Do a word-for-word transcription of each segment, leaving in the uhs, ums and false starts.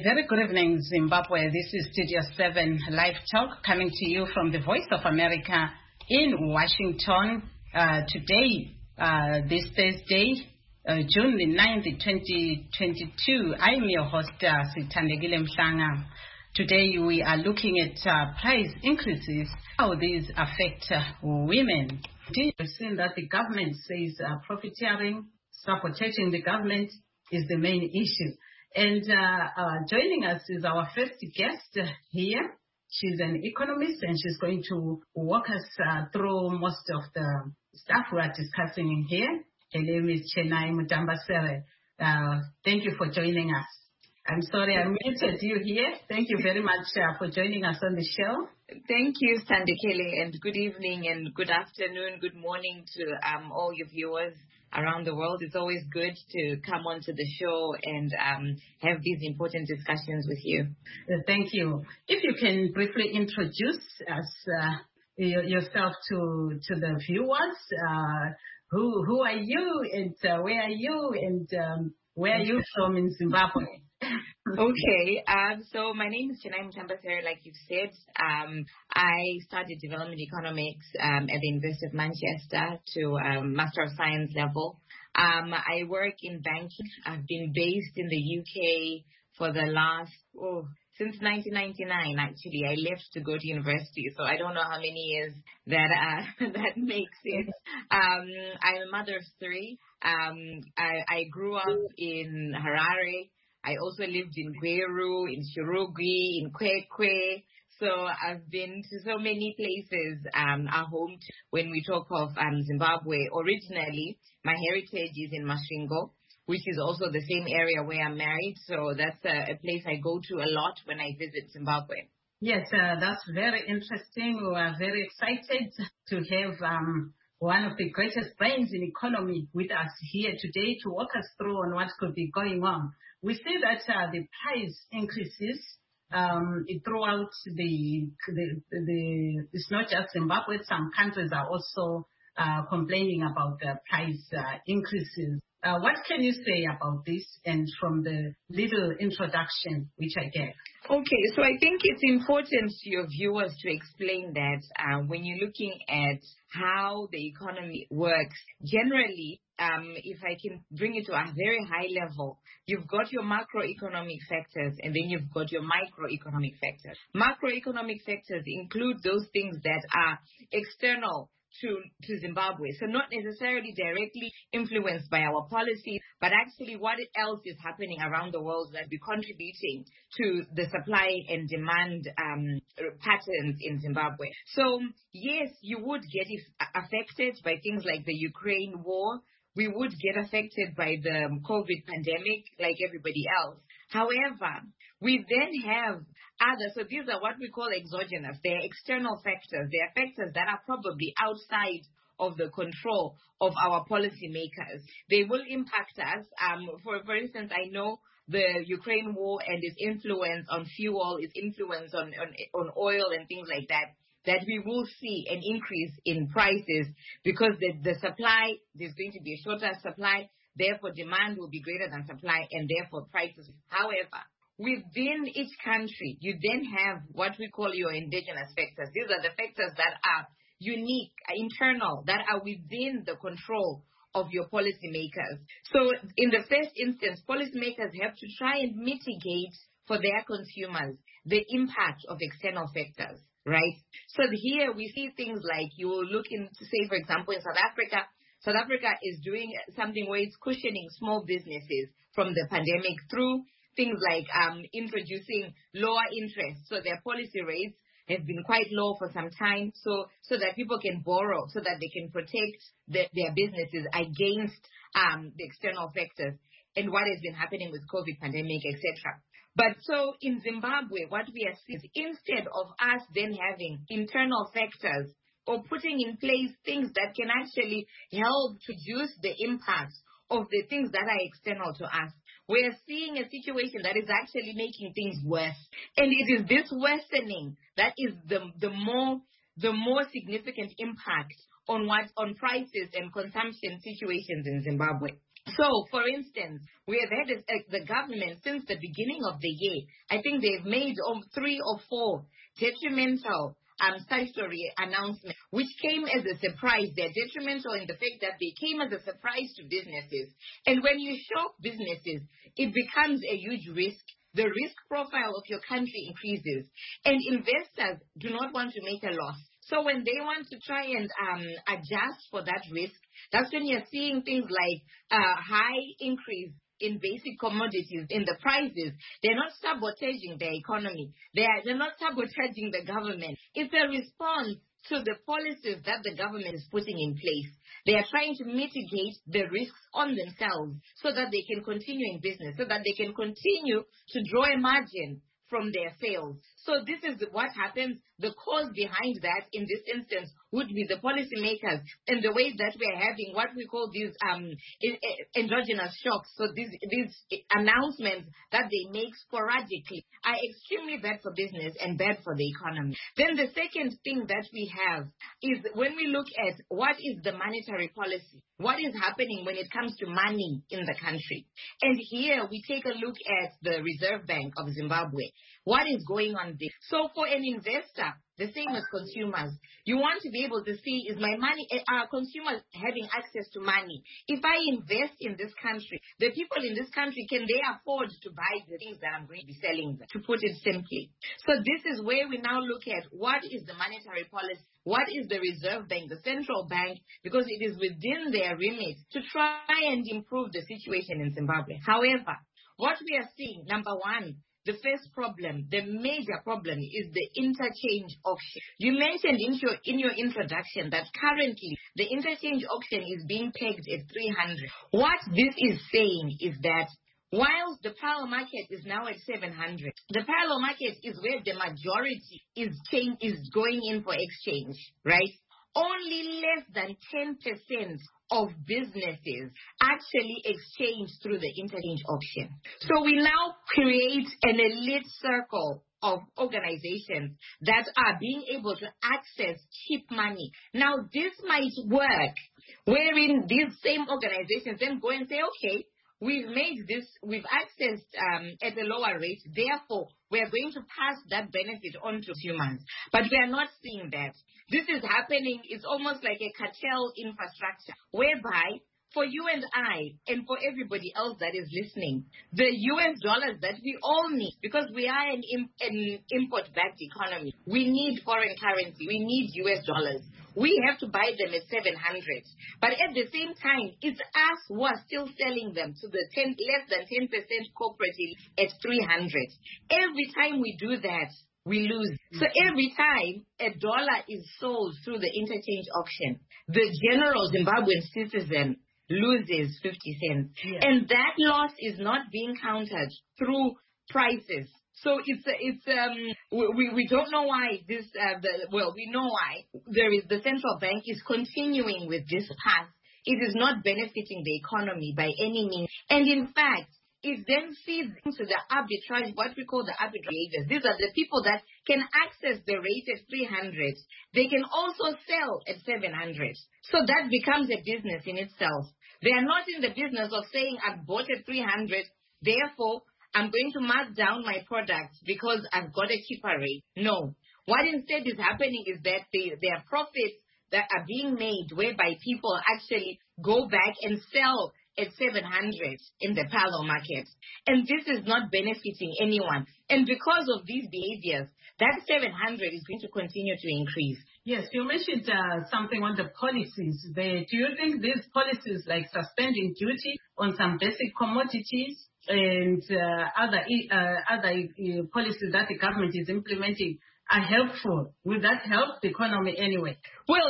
very good evening, Zimbabwe. This is Studio seven Live Talk coming to you from the Voice of America in Washington. Uh, today, uh, this Thursday, uh, June the ninth, twenty twenty-two, I'm your host, uh, Sithandegile Mhlanga. Today, we are looking at uh, price increases, how these affect uh, women. We've seen that the government says uh, profiteering, sabotaging the government is the main issue. And uh, uh, joining us is our first guest uh, here. She's an economist, and she's going to walk us uh, through most of the stuff we are discussing here. Her name is Chenai Mutambasere. Uh, thank you for joining us. I'm sorry I muted you here. Thank you very much uh, for joining us on the show. Thank you, Sandekele, and good evening and good afternoon, good morning to um, all your viewers around the world. It's always good to come onto the show and um, have these important discussions with you. Uh, thank you. If you can briefly introduce us, uh, y- yourself to to the viewers, uh, who who are you and uh, where are you and um, where are you from in Zimbabwe? Okay, um, so my name is Chenai Mutambasere, like you've said. Um, I studied development economics um, at the University of Manchester to um, Master of Science level. Um, I work in banking. I've been based in the U K for the last, oh, since nineteen ninety-nine, actually. I left to go to university, so I don't know how many years that uh, that makes it. Um, I'm a mother of three. Um, I, I grew up in Harare. I also lived in Gweru, in Shirugwi, in Kwekwe. So I've been to so many places. Um, our home, t- when we talk of um, Zimbabwe, originally, my heritage is in Masvingo, which is also the same area where I'm married. So that's a, a place I go to a lot when I visit Zimbabwe. Yes, uh, that's very interesting. We are very excited to have um, one of the greatest brains in economy with us here today to walk us through on what could be going on. We see that uh, the price increases um, throughout the, the, the, it's not just Zimbabwe, some countries are also uh, complaining about the price uh, increases. Uh, what can you say about this and from the little introduction which I gave? Okay, so I think it's important to your viewers to explain that uh, when you're looking at how the economy works, generally, um, if I can bring it to a very high level, you've got your macroeconomic factors and then you've got your microeconomic factors. Macroeconomic factors include those things that are external to, to Zimbabwe. So not necessarily directly influenced by our policy, but actually what else is happening around the world that be contributing to the supply and demand um, patterns in Zimbabwe. So yes, you would get affected by things like the Ukraine war. We would get affected by the COVID pandemic like everybody else. However, we then have other, so these are what we call exogenous. They're external factors. They are factors that are probably outside of the control of our policymakers. They will impact us. Um, for, for instance, I know the Ukraine war and its influence on fuel, its influence on, on, on oil and things like that, that we will see an increase in prices because the, the supply, there's going to be a shorter supply, therefore demand will be greater than supply and therefore prices. However, within each country, you then have what we call your indigenous factors. These are the factors that are unique, internal, that are within the control of your policymakers. So in the first instance, policymakers have to try and mitigate for their consumers the impact of external factors, right? So here we see things like you will look into, say, for example, in South Africa, South Africa is doing something where it's cushioning small businesses from the pandemic through things like um, introducing lower interest. So their policy rates have been quite low for some time so so that people can borrow, so that they can protect the, their businesses against um, the external factors and what has been happening with COVID pandemic, et cetera. But so in Zimbabwe, what we are seeing is instead of us then having internal factors or putting in place things that can actually help reduce the impacts of the things that are external to us, we're seeing a situation that is actually making things worse. And it is this worsening that is the the more the more significant impact on what on prices and consumption situations in Zimbabwe. So, for instance, we have had uh, the government since the beginning of the year. I think they've made um, three or four detrimental um, statutory announcements, which came as a surprise. They're detrimental in the fact that they came as a surprise to businesses. And when you shock businesses, it becomes a huge risk. The risk profile of your country increases. And investors do not want to make a loss. So when they want to try and um, adjust for that risk, that's when you're seeing things like uh, high increase in basic commodities, in the prices. They're not sabotaging the economy. They are, they're not sabotaging the government. It's a response to the policies that the government is putting in place. They are trying to mitigate the risks on themselves so that they can continue in business, so that they can continue to draw a margin from their sales. So this is what happens. The cause behind that in this instance would be the policymakers and the way that we are having what we call these um, endogenous shocks. So these, these announcements that they make sporadically are extremely bad for business and bad for the economy. Then the second thing that we have is when we look at what is the monetary policy, what is happening when it comes to money in the country. And here we take a look at the Reserve Bank of Zimbabwe. What is going on there? So for an investor, the same as consumers, you want to be able to see, is my money, are consumers having access to money? If I invest in this country, the people in this country, can they afford to buy the things that I'm going to be selling them, to put it simply? So this is where we now look at what is the monetary policy, what is the Reserve Bank, the central bank, because it is within their remit to try and improve the situation in Zimbabwe. However, what we are seeing, number one, the first problem, the major problem, is the interchange auction. You mentioned in your, in your introduction that currently the interchange auction is being pegged at three hundred. What this is saying is that whilst the parallel market is now at seven hundred, the parallel market is where the majority is, change, is going in for exchange, right? Only less than ten percent of businesses actually exchange through the interchange auction. So we now create an elite circle of organizations that are being able to access cheap money. Now, this might work, wherein these same organizations then go and say, okay, we've made this, we've accessed um, at a lower rate, therefore, we are going to pass that benefit on to consumers. But we are not seeing that. This is happening, it's almost like a cartel infrastructure, whereby for you and I, and for everybody else that is listening, the U S dollars that we all need, because we are an, an import-backed economy, we need foreign currency, we need U S dollars. We have to buy them at seven hundred. But at the same time, it's us who are still selling them to the ten, less than ten percent corporate at three hundred. Every time we do that, we lose. So every time a dollar is sold through the interchange auction, the general Zimbabwean citizen loses fifty cents. Yeah. And that loss is not being counted through prices. So it's it's um we we don't know why this uh, the well we know why there is the central bank is continuing with this path. It is not benefiting the economy by any means, and in fact, it then feeds into the arbitrage, what we call the arbitrageurs. These are the people that can access the rate at three hundred. They can also sell at seven hundred. So that becomes a business in itself. They are not in the business of saying, I've bought at three hundred, therefore, I'm going to mark down my products because I've got a cheaper rate. No. What instead is happening is that they, there are profits that are being made whereby people actually go back and sell at seven hundred in the parallel market. And this is not benefiting anyone. And because of these behaviors, that seven hundred is going to continue to increase. Yes, you mentioned uh, something on the policies there. Do you think these policies like suspending duty on some basic commodities and uh, other uh, other uh, policies that the government is implementing are helpful? Will that help the economy anyway? Well,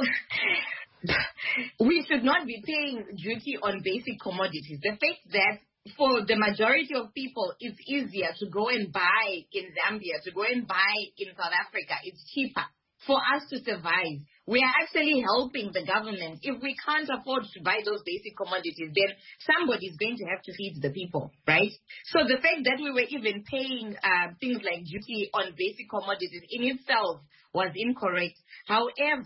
we should not be paying duty on basic commodities. The fact that for the majority of people, it's easier to go and buy in Zambia, to go and buy in South Africa. It's cheaper for us to survive. We are actually helping the government. If we can't afford to buy those basic commodities, then somebody is going to have to feed the people, right? So the fact that we were even paying uh, things like duty on basic commodities in itself was incorrect. However,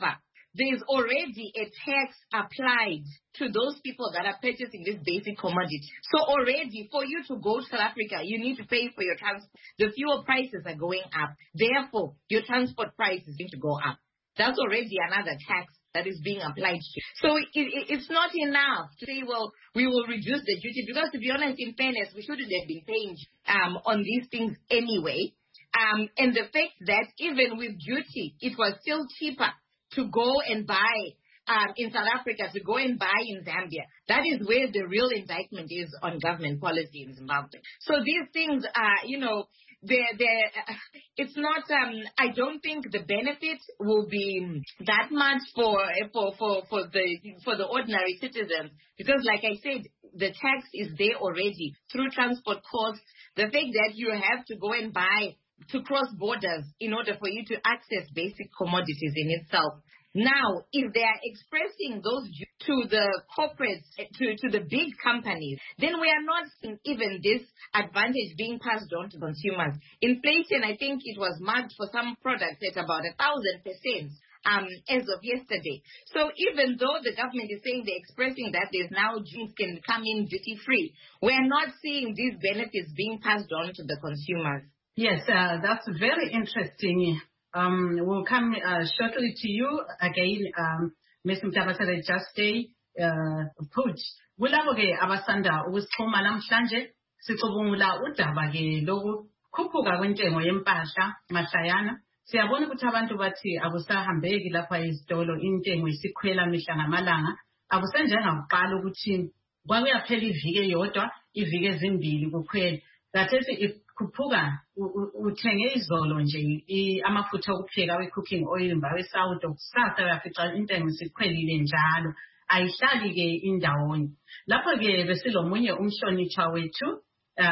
there's already a tax applied to those people that are purchasing this basic commodity. So already, for you to go to South Africa, you need to pay for your transport. The fuel prices are going up. Therefore, your transport prices need to go up. That's already another tax that is being applied to. So it, it, it's not enough to say, well, we will reduce the duty, because to be honest, in fairness, we shouldn't have been paying um, on these things anyway. Um, and the fact that even with duty, it was still cheaper to go and buy um, in South Africa, to go and buy in Zambia. That is where the real indictment is on government policy in Zimbabwe. So these things are, you know, they're, they're, uh, it's not, um, I don't think the benefit will be that much for, for, for, for the, for the ordinary citizens, because like I said, the tax is there already through transport costs. The fact that you have to go and buy to cross borders in order for you to access basic commodities in itself. Now, if they are expressing those to the corporates, to, to the big companies, then we are not seeing even this advantage being passed on to consumers. Inflation, I think it was marked for some products at about a thousand percent. Um, as of yesterday. So even though the government is saying they're expressing that there's now drinks can come in duty free, we're not seeing these benefits being passed on to the consumers. Yes, uh, that's very interesting. Um, we'll come uh, shortly to you again, um, Miz Mtabasele Just Stay uh, put. Kulabo-ke abasanda ukusixhuma namhlanje sicubungula udaba-ke lokukhuphuka kwentengo yempahla mahlayana. Siyabona ukuthi abantu bathi akusahambeki lapha izitolo, intengo isikhwela mihla ngamalanga. Akusenjengakuqala ukuthi kwakuyaphela iviki eyodwa, iviki ezimbili kukhwela. Kathesi ikhuphuka, uthenge izolo nje amafutha okupheka we-cooking oil mbawe South, kusasa uyafica intengo isikhwelile njalo. Ayihlali-ke indawonye. Lapho-ke besilomunye umhlonitshwa wethu,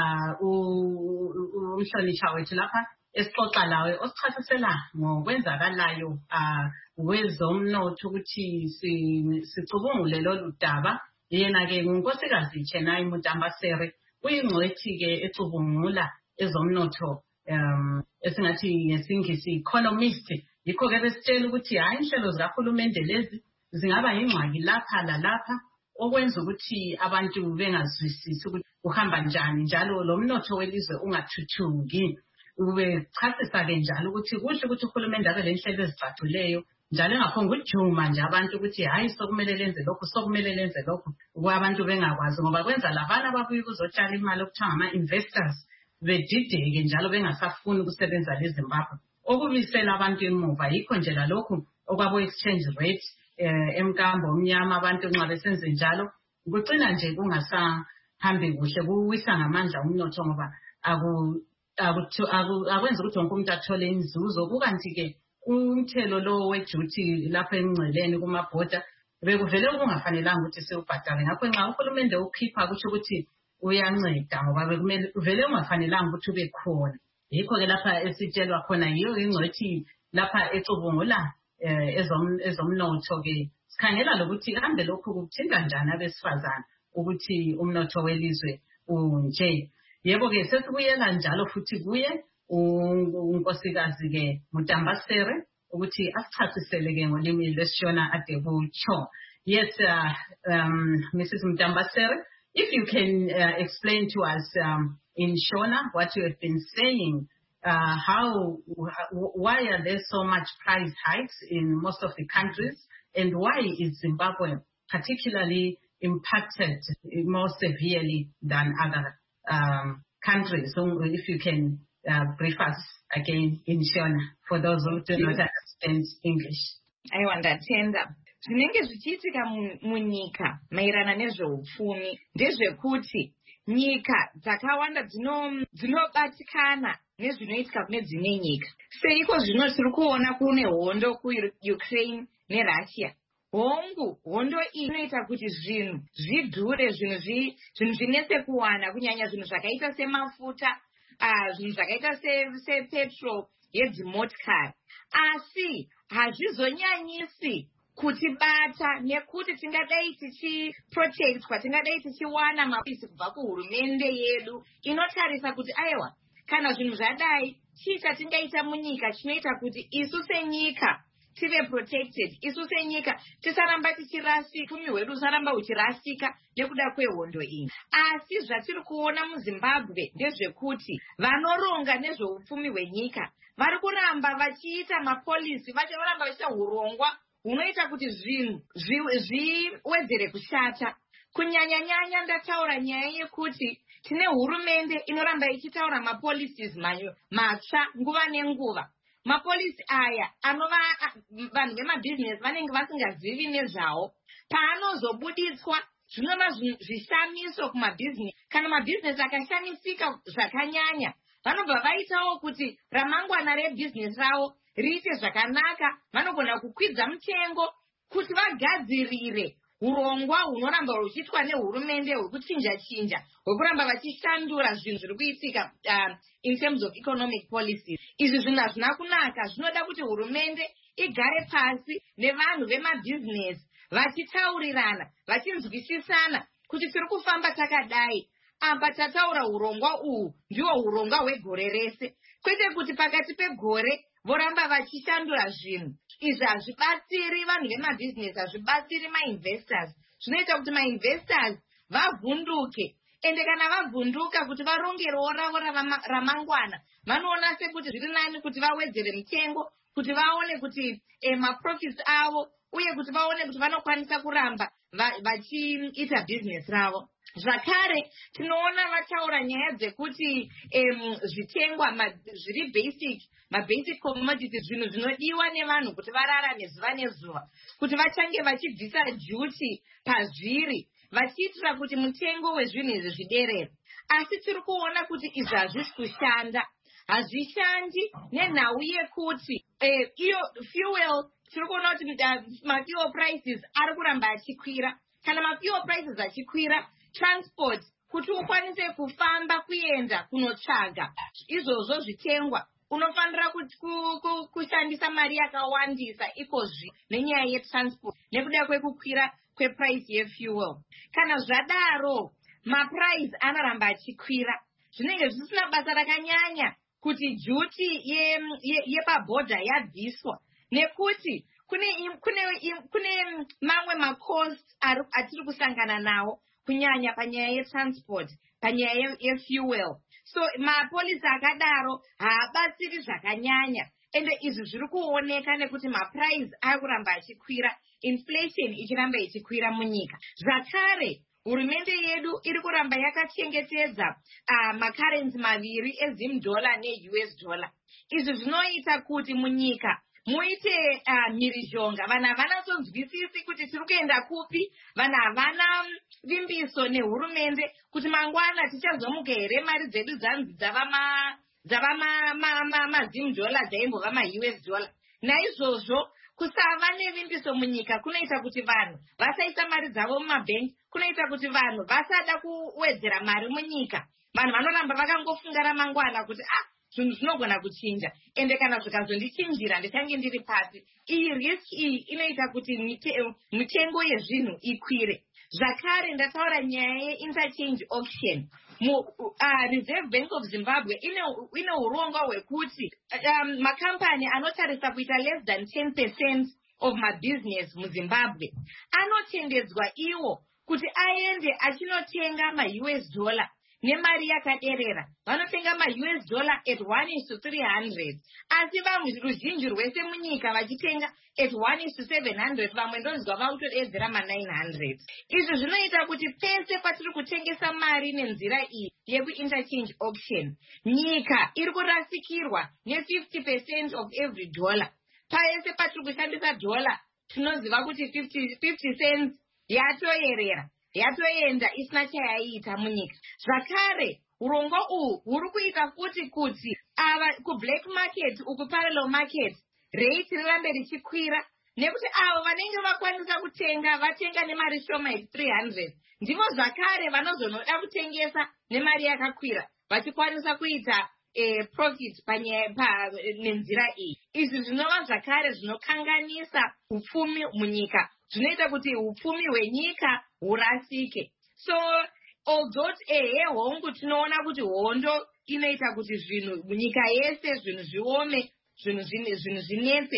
umhlonitshwa wethu lapha, esixoxa lawe osichasisela ngokwenzakalayo uh wezomnotho ukuthi sicubungule lolu daba. Yena-ke ngunkosikazi Chenai Mutambasere, uyingcwethi-ke ecubungula ezomnotho, um esingathi ngesingisi economist. Yikho-ke besitshela ukuthi hayi inhlelo zikahulumende lezi zingaba yingxaki lapha lalapha, okwenza ukuthi abantu bengazwisisi ukuthi kuhamba njani, njalo lo mnotho welizwe ungathuthuki. Ube chasisa-ke njalo ukuthi kuhle ukuthi uhulumende abe lenhlelo ezicacileyo, njalo engaphonga ukujuma nje abantu ukuthi hayi sokumele lenze lokhu, sokumele lenze lokhu, kwabantu bengakwazi, ngoba kwenza labana ababuye ukuzotshala imali okuthiwa ngama-investors bedideke njalo bengasafuni ukusebenza leZimbabwe, okubisela abantu emuva. Yikho nje lalokhu okwabo-exchange rate eh, emkambo omnyama, abantu nxa besenze njalo kucina nje kungasahambi kuhle, kuwisa ngamandla umnotho, ngoba aku akwenza ukuthi wonke umuntu athole inzuzo. Kukanti-ke umthelo lo weduty lapho emngceleni kumabhoda bekuvele kungafanelanga ukuthi siwubhadale. Ngakho nxa uhulumende ukhipha kusho ukuthi uyanceda, ngoba bekumele uvele ungafanelanga ukuthi ube khona. Yikho-ke lapha esitshelwa khona yiyo ingcwethi lapha ecubungula ezomnotho-ke. Sikhangela lokuthi kambe lokhu kuthinta njani abesifazane ukuthi umnotho welizwe unje. Yebo-ke sesibuyela njalo futhi kuye unkosikazi-ke Mutambasere ukuthi asichasisele-ke ngolimi lwesiShona ade kutsho. Yes, uh, um, Missus Mutambasere, if you can uh, explain to us um, in Shona what you have been saying, uh, how, why are there so much price hikes in most of the countries, and why is Zimbabwe particularly impacted more severely than other um, countries? So if you can uh, brief us again in Shona for those who do not understand English. I understand that. Zvinenge zvichiitika munyika maererano nezveupfumi ndezvekuti nyika dzakawanda dzinobatikana nezvinoitika kune dzimwe nyika. Seiko zvino tiri kuona kune hondo kuUkraine neRussia. Hongu hondo iyi inoita kuti zvinhu zvidhure, zvinhu zvinhu zvinese kuwana, kunyanya zvinhu zvakaita semafuta, zvinhu zvakaita sepetrol yedzimotikari. Asi hazvizonyanyisi kutibata nekuti tingadai tichiprotectwa, tingadai tichiwana mapisi kubva kuhurumende yedu inotarisa kuti aiwa, kana zvinhu zvadai chii chatingaita munyika chinoita kuti isu senyika tive protected. Isu senyika tisaramba tichirasika, upfumi hwedu usaramba uchirasika nekuda kwehondo iyi. Asi zvatiri kuona muZimbabwe ndezvekuti vanoronga nezveupfumi hwenyika vari kuramba vachiita mapolisi, vachiramba vachiita urongwa hunoita kuti zvinhu zviwedzere kushata. Kunyanya nyanya ndataura nyaya yekuti tine hurumende inoramba ichitaura mapolicies matsva nguva nenguva. Mapolisi aya anova vanhu vemabhizinesi vanenge vasingazivi nezvawo. Paanozobuditswa zvinova zvishamiso kumabhizinesi. Kana mabhizinesi akashamisika zvakanyanya, vanobva vaitawo kuti ramangwana rebhizinesi ravo riite zvakanaka. Vanogona kukwidza mutengo kuti vagadzirire urongwa hunoramba huchiitwa nehurumende hwekuchinja chinja, hwekuramba vachishandura zvinhu zviri kuitika uh, in terms of economic policies. Izvi zvinhu hazvina kunaka. Zvinoda kuti hurumende igare pasi nevanhu vemabhizinesi vachitaurirana, vachinzwisisana kuti tiri kufamba takadai. Apa tataura urongwa uhu ndiwo urongwa hwegore rese, kwete kuti pakati pegore voramba vachishandura zvinhu. Izvi hazvibatsiri vanhu vemabhizinesi, hazvibatsiri mainvestors. Zvinoita kuti mainvestors vavhunduke. Ende kana vavhunduka kuti varongerewo ravo ramangwana, vanoona sekuti zviri nani kuti vawedzere mitengo, kuti vaone kuti eh, maprofits avo, uye kuti vaone kuti vanokwanisa kuramba vachiita bhizinesi ravo. Zvakare tinoona vataura nyaya dzekuti um, zvitengwa zviri basic, mabasic commodities, zvinhu zvinodiwa nevanhu kuti vararame zuva nezuva, kuti vachange vachibvisa duty pazviri, vachiitira kuti mutengo wezvinhu izvi zviderere. Asi tiri kuona kuti izvi hazvisi kushanda. Hazvishandi nenhau yekuti eh, iyo fuel, tiri kuona kuti mafuel prices ari kuramba achikwira. Kana mafuel prices achikwira, transport, kuti ukwanise kufamba kuenda kunotsvaga izvozvo zvitengwa, unofanira kushandisa mari yakawandisa ikozvi nenyaya yetransport nekuda kwekukwira kweprice yefuel. Kana zvadaro maprice anoramba achikwira, zvinenge zvisina basa rakanyanya kuti duty yepabhodha yabviswa, nekuti kune kune kune mamwe macost atiri kusangana nawo kunyanya panyaya yetransport, panyaya yefuel. So mapolisi akadaro haabatsiri zvakanyanya. Ende izvi zviri kuoneka nekuti maprice ari kuramba achikwira, inflation ichiramba ichikwira munyika. Zvakare hurumende yedu iri kuramba yakachengetedza uh, makarenzi maviri ezim dollar ne-U S dollar. Izvi zvinoita kuti munyika muite uh, mhirizhonga. Vanhu havana sonzwisisi kuti tiri kuenda kupi. Vanhu havana vimbiso nehurumende kuti mangwana tichazomuka here mari dzedu dzanzi dzava ma dzava ma ma ma mazim dollar dzaimbova ma-U S dollar. Naizvozvo kusava nevimbiso munyika kunoita kuti vanhu vasaisa mari dzavo mumabhengi, kunoita kuti vanhu vasada kuwedzera mari munyika. Vanhu vanoramba vakangofunga ramangwana kuti ah, zvinhu zvinogona kuchinja, ende kana zvikazondichinjira ndichange ndiri pasi. Iyi risk iyi inoita kuti mitengo yezvinhu ikwire. Zvakare ndataura nyaya ye-interchange auction. Mu, uh, Reserve Bank of Zimbabwe ine urongwa hwekuti um, makampani anotarisa kuita less than ten percent of mabusiness muZimbabwe anotendedzwa iwo kuti aende achinotenga ma-U S dollar nemari yakaderera. Vanotenga ma-U S dollar at one is to three hundred. Asi vamwe ruzhinji rwese munyika vachitenga at one is to seven hundred. Vamwe ndonzwa vakutodedzera ma-nine hundred. Izvi zvinoita kuti pese patiri kutengesa mari nenzira iyi yeku-interchange auction, nyika iri kurasikirwa ne-fifty percent of every dollar. Paese patiri kushandisa dollar, tinoziva kuti fifty cents yatoyerera, yatoenda isina chayaiita munyika. Zvakare urongwa uhu huri kuita futi kuti ava ku-black market uku parallel market rate rirambe richikwira, nekuti avo vanenge vakwanisa kutenga vatenga nemari shoma at three hundred, ndivo zvakare vanozonoda kutengesa nemari yakakwira vachikwanisa kuita eh, profit panyaya pa nenzira iyi. Izvi zvinova zvakare zvinokanganisa upfumi munyika, zvinoita kuti upfumi hwenyika hurasike. So although ehe hongu tinoona kuti hondo inoita kuti zvinhu munyika yese zvinhu zviome, zvinhu zvinhu zvinetse,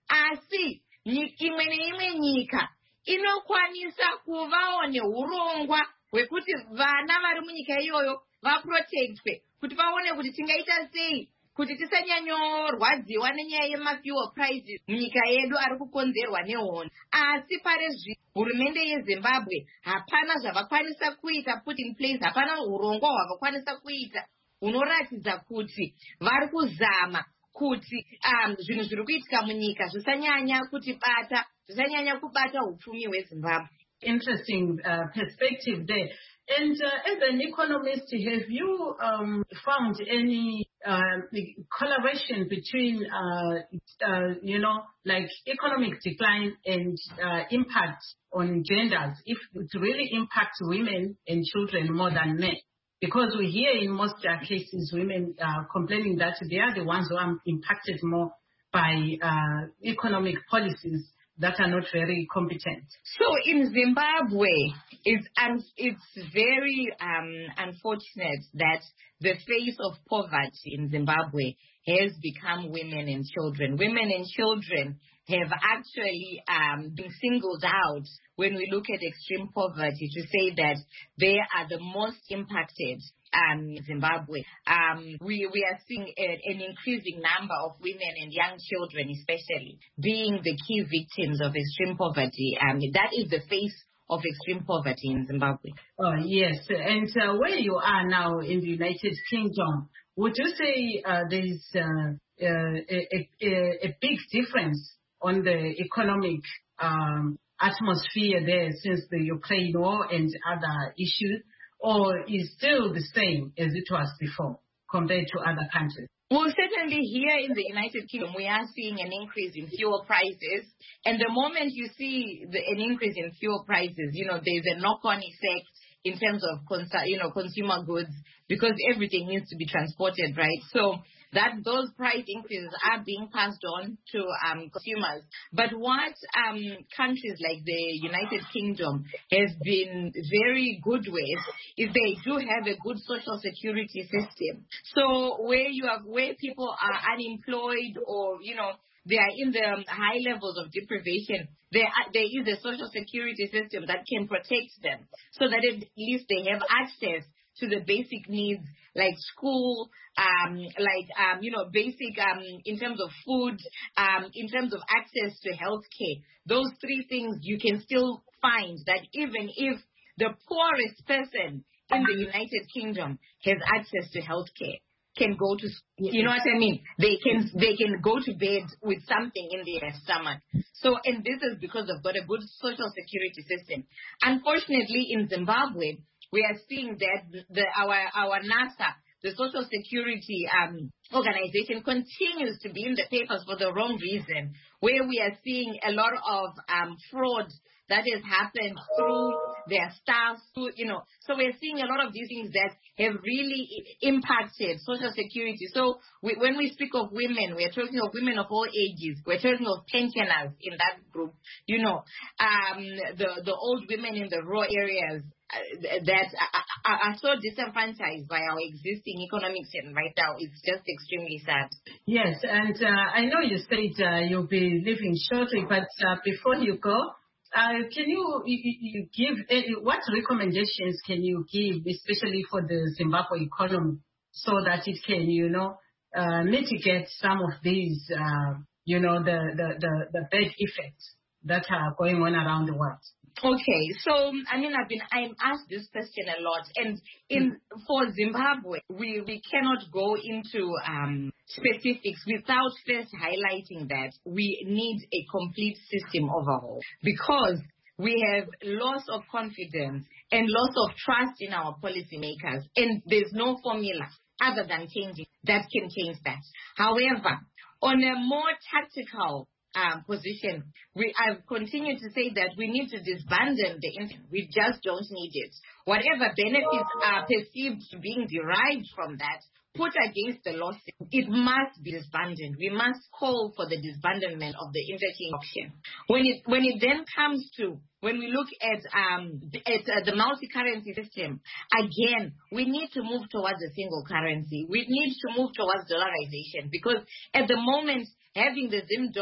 asi imwe neimwe nyika inokwanisa kuvawo neurongwa hwekuti vana vari munyika iyoyo vaprotectwe, kuti vaone kuti tingaita sei kuti tisanyanyorwadziwa nenyaya yemafuel prices munyika yedu ari kukonzerwa nehondo. Asi pari zvino hurumende yeZimbabwe hapana zvavakwanisa kuita, put in place, hapana urongwa hwavakwanisa kuita hunoratidza kuti vari kuzama kuti um, zvinhu zviri kuitika munyika zvisanyanya kutibata, zvisanyanya kubata hupfumi hweZimbabwe. Interesting uh, perspective there. And uh, as an economist, have you um, found any uh, collaboration between, uh, uh, you know, like economic decline and uh, impact on genders, if it really impacts women and children more than men? Because we hear in most uh, cases women uh, complaining that they are the ones who are impacted more by uh, economic policies that are not very competent. So in Zimbabwe, it's un- it's very um, unfortunate that the face of poverty in Zimbabwe has become women and children. Women and children have actually um, been singled out when we look at extreme poverty to say that they are the most impacted um, in Zimbabwe. Um, we, we are seeing a, an increasing number of women and young children especially being the key victims of extreme poverty. Um, that is the face of extreme poverty in Zimbabwe. Oh, yes. And uh, where you are now in the United Kingdom, would you say uh, there's uh, uh, a, a, a big difference on the economic um, atmosphere there since the Ukraine war and other issues, or is still the same as it was before compared to other countries? Well, certainly here in the United Kingdom, we are seeing an increase in fuel prices. And the moment you see the, an increase in fuel prices, you know, there's a knock-on effect in terms of, cons- you know, consumer goods, because everything needs to be transported, right? So that those price increases are being passed on to um, consumers. But what um, countries like the United Kingdom has been very good with is they do have a good social security system. So where you have where people are unemployed or, you know, they are in the high levels of deprivation, there, there is a social security system that can protect them so that at least they have access to the basic needs like school, um, like, um, you know, basic um, in terms of food, um, in terms of access to healthcare. Those three things you can still find that even if the poorest person in the United Kingdom has access to healthcare, can go to, you know what I mean? They can they can go to bed with something in their stomach. So, and this is because they've got a good social security system. Unfortunately, in Zimbabwe, we are seeing that the, our our NASA, the Social Security um, organization, continues to be in the papers for the wrong reason, where we are seeing a lot of um, fraud that has happened through their staff, through, you know. So we're seeing a lot of these things that have really impacted Social Security. So we, when we speak of women, we're talking of women of all ages. We're talking of pensioners in that group, you know, um, the, the old women in the rural areas, Uh, that are, are so disenfranchised by our existing economic system right now. It's just extremely sad. Yes, and uh, I know you said uh, you'll be leaving shortly, but uh, before you go, uh, can you, you, you give, uh, what recommendations can you give, especially for the Zimbabwe economy, so that it can, you know, uh, mitigate some of these, uh, you know, the, the, the, the bad effects that are going on around the world? Okay, so I mean, I've been I'm asked this question a lot, and in for Zimbabwe, we, we cannot go into um, specifics without first highlighting that we need a complete system overhaul, because we have loss of confidence and loss of trust in our policymakers, and there's no formula other than changing that can change that. However, on a more tactical Um, position, we I've continued to say that we need to disbandon the interest. We just don't need it. Whatever benefits are perceived to being derived from that, put against the losses, it must be disbanded. We must call for the disbandment of the interchange option. When it when it then comes to when we look at um at uh, the multi-currency system, again, we need to move towards a single currency. We need to move towards dollarization, because at the moment, having the Zim dollar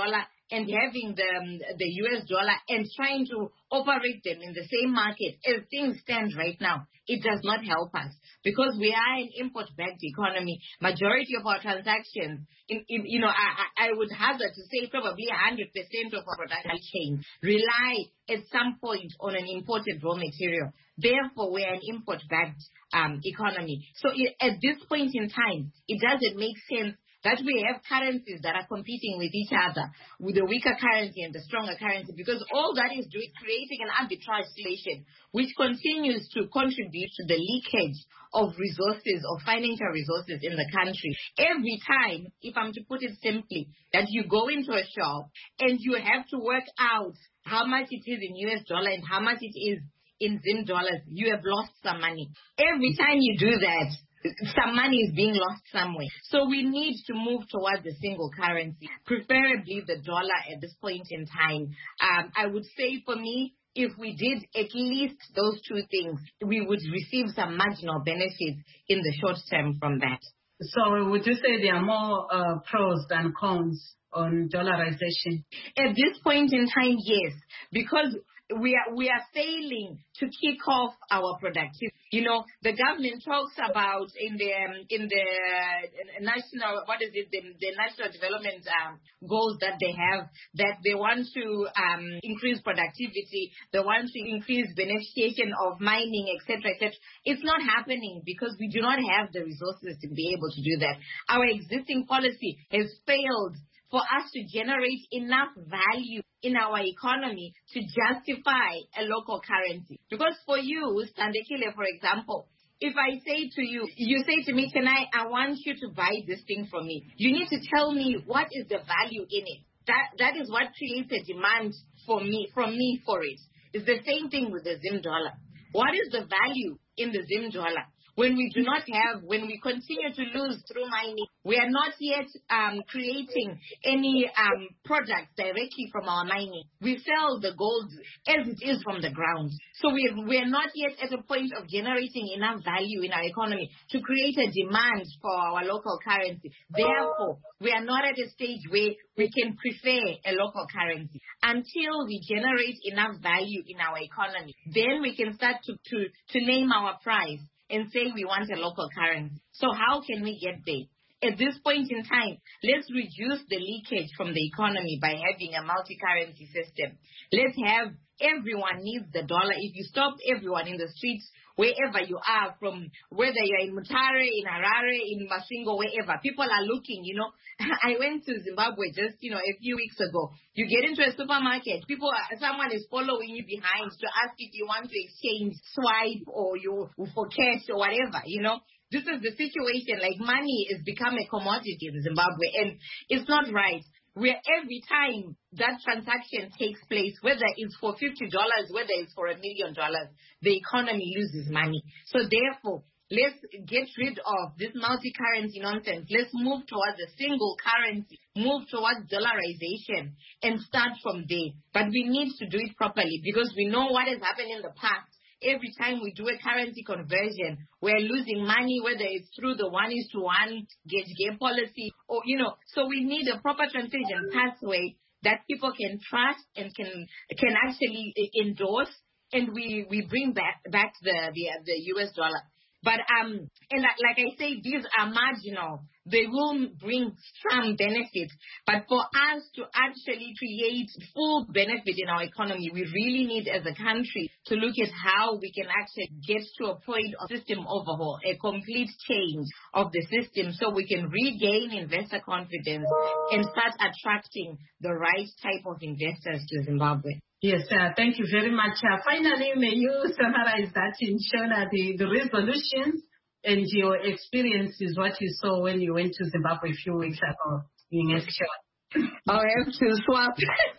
and having the um, the U S dollar and trying to operate them in the same market as things stand right now, it does not help us because we are an import-backed economy. Majority of our transactions, in, in, you know, I, I would hazard to say probably one hundred percent of our production chain rely at some point on an imported raw material. Therefore, we are an import-backed um, economy. So it, at this point in time, it doesn't make sense that we have currencies that are competing with each other, with the weaker currency and the stronger currency, because all that is doing creating an arbitrage situation, which continues to contribute to the leakage of resources, of financial resources in the country. Every time, if I'm to put it simply, that you go into a shop and you have to work out how much it is in U S dollar and how much it is in Zim dollars, you have lost some money. Every time you do that, some money is being lost somewhere. So we need to move towards a single currency, preferably the dollar at this point in time. Um, I would say for me, if we did at least those two things, we would receive some marginal benefits in the short term from that. So would you say there are more uh, pros than cons on dollarization? At this point in time, yes, because we are we are failing to kick off our productivity. You know, the government talks about in the um, in the uh, national what is it the, the national development um, goals that they have, that they want to um, increase productivity, they want to increase beneficiation of mining, et cetera, et cetera. It's not happening because we do not have the resources to be able to do that. Our existing policy has failed for us to generate enough value in our economy to justify a local currency. Because for you, Standekile, for example, if I say to you, you say to me, can I, I want you to buy this thing from me. You need to tell me what is the value in it. That That is what creates a demand for me, from me for it. It's the same thing with the Zim dollar. What is the value in the Zim dollar? When we do not have, when we continue to lose through mining, we are not yet um, creating any um, products directly from our mining. We sell the gold as it is from the ground. So we are, we are not yet at a point of generating enough value in our economy to create a demand for our local currency. Therefore, we are not at a stage where we can prefer a local currency. Until we generate enough value in our economy, then we can start to, to, to name our price and say we want a local currency. So how can we get there? At this point in time, let's reduce the leakage from the economy by having a multi-currency system. Let's have everyone needs the dollar. If you stop everyone in the streets, wherever you are, from whether you're in Mutare, in Harare, in Masingo, wherever, people are looking, you know. I went to Zimbabwe just, you know, a few weeks ago. You get into a supermarket, people, are, someone is following you behind to ask if you want to exchange swipe or you for cash or whatever, you know. This is the situation. Like, money has become a commodity in Zimbabwe, and it's not right. Where every time that transaction takes place, whether it's for fifty dollars, whether it's for a million dollars, the economy loses money. So therefore, let's get rid of this multi-currency nonsense. Let's move towards a single currency, move towards dollarization, and start from there. But we need to do it properly because we know what has happened in the past. Every time we do a currency conversion, we're losing money, whether it's through the one is to one gauge game policy or, you know, so we need a proper transition pathway that people can trust and can can actually endorse, and we, we bring back back the, the the U S dollar. But um, and like, like I say, these are marginal. They will bring some benefit. But for us to actually create full benefit in our economy, we really need as a country to look at how we can actually get to a point of system overhaul, a complete change of the system so we can regain investor confidence and start attracting the right type of investors to Zimbabwe. Yes, uh, thank you very much. Uh, finally, may you summarize that in Shona, the, the resolutions and your experiences, what you saw when you went to Zimbabwe a few weeks ago in Shona. I have to swap.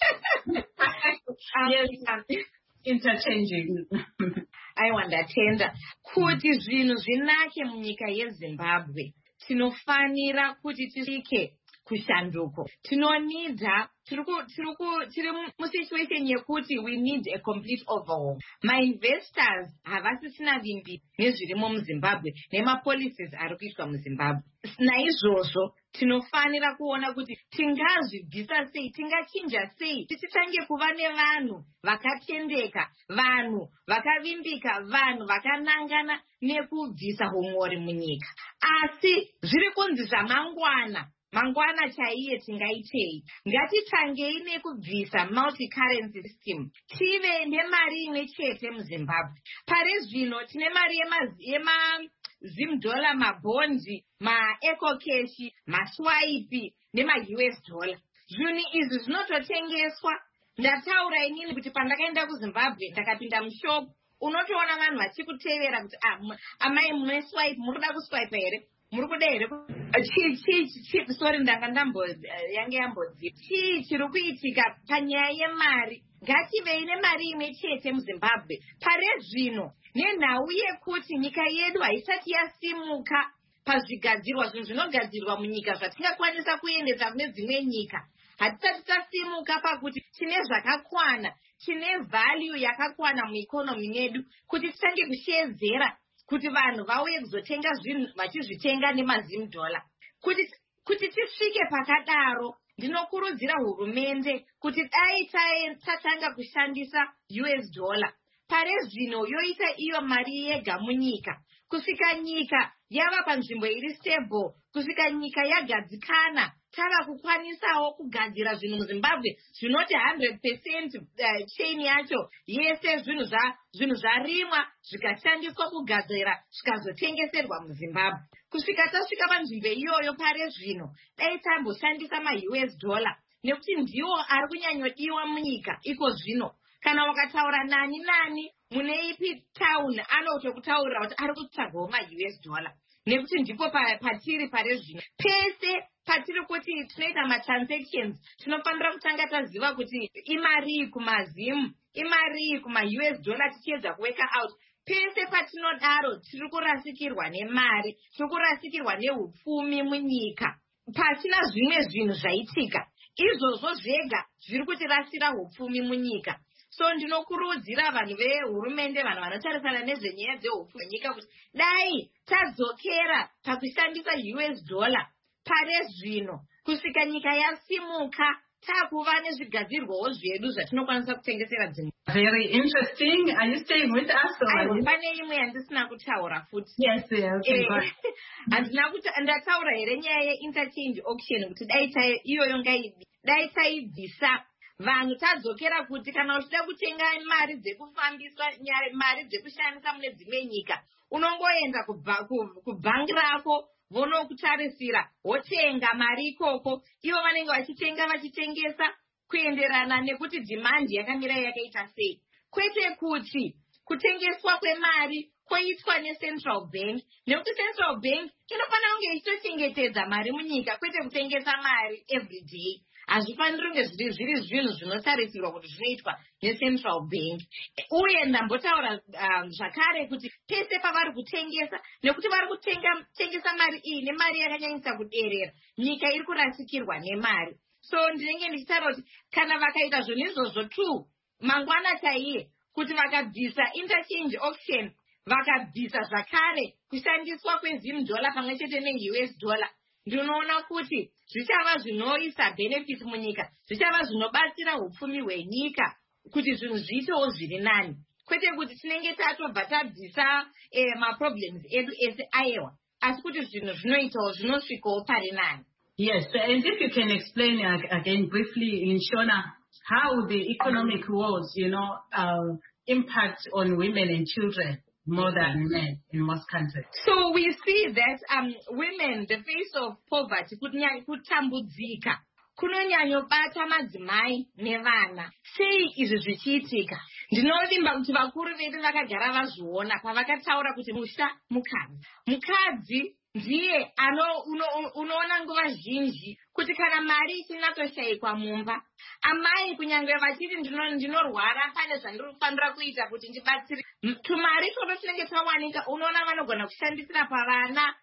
um, yes, um, interchanging. I want that tender. Kuti zvinhu zvinake munyika yeZimbabwe. Tinofanira kuti tisvike kushanduko. Tinonidha, tiri musituation yekuti we need a complete overhaul. My investors havasisina vimbi nezvirimo muZimbabwe nemapolicies ari kuitwa muZimbabwe. Naizvozvo tinofanira kuona kuti tingazvibvisa sei, tingachinja sei, tichitange kuva nevanhu vakatendeka, vanhu vakavimbika, vanhu vakanangana nekubvisa umori munyika. Asi zviri kunzi zvamangwana, mangwana chaiye tingaitei. Ngatitangei nekubvisa multi-currency system. Tive nemari imwe chete muZimbabwe. Pari zvino tine mari yema Zim dollar, mabondi, ma-eco cash, maswipe, nema-U S dollar. Zvinhu izvi zvinototengeswa. Ndataura inini kuti pandakaenda kuZimbabwe ndakapinda mushopu, unotoona vanhu vachikutevera kuti ah, amai mune swipe, muri kuda kuswipe here? Muri kuda here? Chii chii chii sorry ndanga ndambo yange yambodzi. Chii chiri kuitika panyaya yemari? Ngativei nemari imwe chete muZimbabwe. Pare zvino nenhau yekuti nyika yedu haisati yasimuka pazvigadzirwa, zvinhu zvinogadzirwa munyika zvatingakwanisa kuendesa kune dzimwe nyika. Hatisati tasimuka pakuti tine zvakakwana, tine value yakakwana mueconomy medu kuti titange kushedzera kuti vanhu vauye kuzotenga zvinhu vachizvitenga nemazim dollar. Kuti kuti tisvike pakadaro, ndinokurudzira hurumende kuti dai tatanga kushandisa U S dollar. Pare zvino yoita iyo mari yega munyika. Kusvika nyika yava panzvimbo iri stable, kusvika nyika yagadzikana, tava kukwanisawo kugadzira zvinhu muZimbabwe zvinoti one hundred percent uh, chain yacho yese zvinhu zva zvinhu zvarimwa zvikashandiswa kugadzira zvikazotengeserwa muZimbabwe. Kusvika tasvika panzvimbo iyoyo pare zvino dai tamboshandisa ma-U S dollar nekuti ndiwo ari kunyanyodiwa munyika iko zvino. Kana wakataura nani nani mune ipi town anotokutaurira kuti ari kutsvagawo ma-U S dollar nekuti ndipo patiri pare zvino. Pese patiri kuti tinoita ma-transactions tinofanira kutanga taziva kuti imari kumazimu, imari kuma-U S dollar tichiedza kuweka out. Pese patinodaro tiri kurasikirwa nemari, tiri kurasikirwa nehupfumi munyika. Pasina zvimwe zvinhu zvaitika, izvozvo zvega zviri kutirasira hupfumi munyika. So ndinokurudzira vanhu vehurumende, vanhu vanotarisana nezvenyaya dzehupfumi munyika kuti dai tadzokera pakushandisa U S dollar pare zvino, kusvika nyika yasimuka takuva nezvigadzirwawo zvedu zvatinokwanisa kutengesera dzimwe. Very interesting. Are you staying with us? Or pane imwe yandisina kutaura futi. Yes, yes. Handina kuti ndataura here nyaya ye-interchange auction kuti dai iyoyo ngaidi. Dai taibvisa vanhu tadzokera kuti kana uchida kutenga mari dzekufambiswa, mari dzekushandisa mune dzimwe nyika, unongoenda kubhangi rako vonokutarisira wotenga mari ikoko. Ivo vanenge vachitenga vachitengesa kuenderana nekuti demand yakamira yakaita sei. Kwete kuti kutengeswa kwemari koitwa neCentral Bank, nekuti Central Bank inofanira kunge ichitochengetedza mari munyika, kwete kutengesa mari every day. Hazvifaniri kunge zviri zviri zvinhu zvinotarisirwa kuti zvinoitwa neCentral Bank. Uye ndambotaura zvakare kuti pese pavari kutengesa, nekuti vari kutengesa mari iyi nemari yakanyanyisa kuderera, nyika iri kurasikirwa nemari. So ndinenge ndichitaura kuti kana vakaita zvinhu izvozvo tu mangwana chaiye, kuti vakabvisa interchange auction, vakabvisa zvakare kushandiswa kwezim dollar pamwe chete ne-U S dollar, ndinoona kuti zvichava zvinoisa benefit munyika, zvichava zvinobatsira hupfumi hwenyika kuti zvinhu zviitewo zviri nani, kwete kuti tinenge tatobva tabvisa eh, ma-problems edu ese ayewa, asi kuti zvinhu zvinoitawo zvinosvikawo pari nani. Yes, and if you can explain again briefly in Shona how the economic woes, you know, uh, impact on women and children more than men in most countries. So we see that um, women, the face of poverty, kutambudzika, kunonyanyobata madzimai nevana. Sei izvi zvichiitika? Ndinovimba kuti vakuru vedu vakagara vazviona pavakataura kuti musha mukadzi. Mukadzi ndiye ano unoona nguva zhinji kuti kana mari ichinatoshaikwa mumba, amai kunyange vachiti ndinorwara pane zvandinofanira kuita kuti ndibatsire, tumari toto tinenge tawanika, unoona vanogona kushandisira pavana,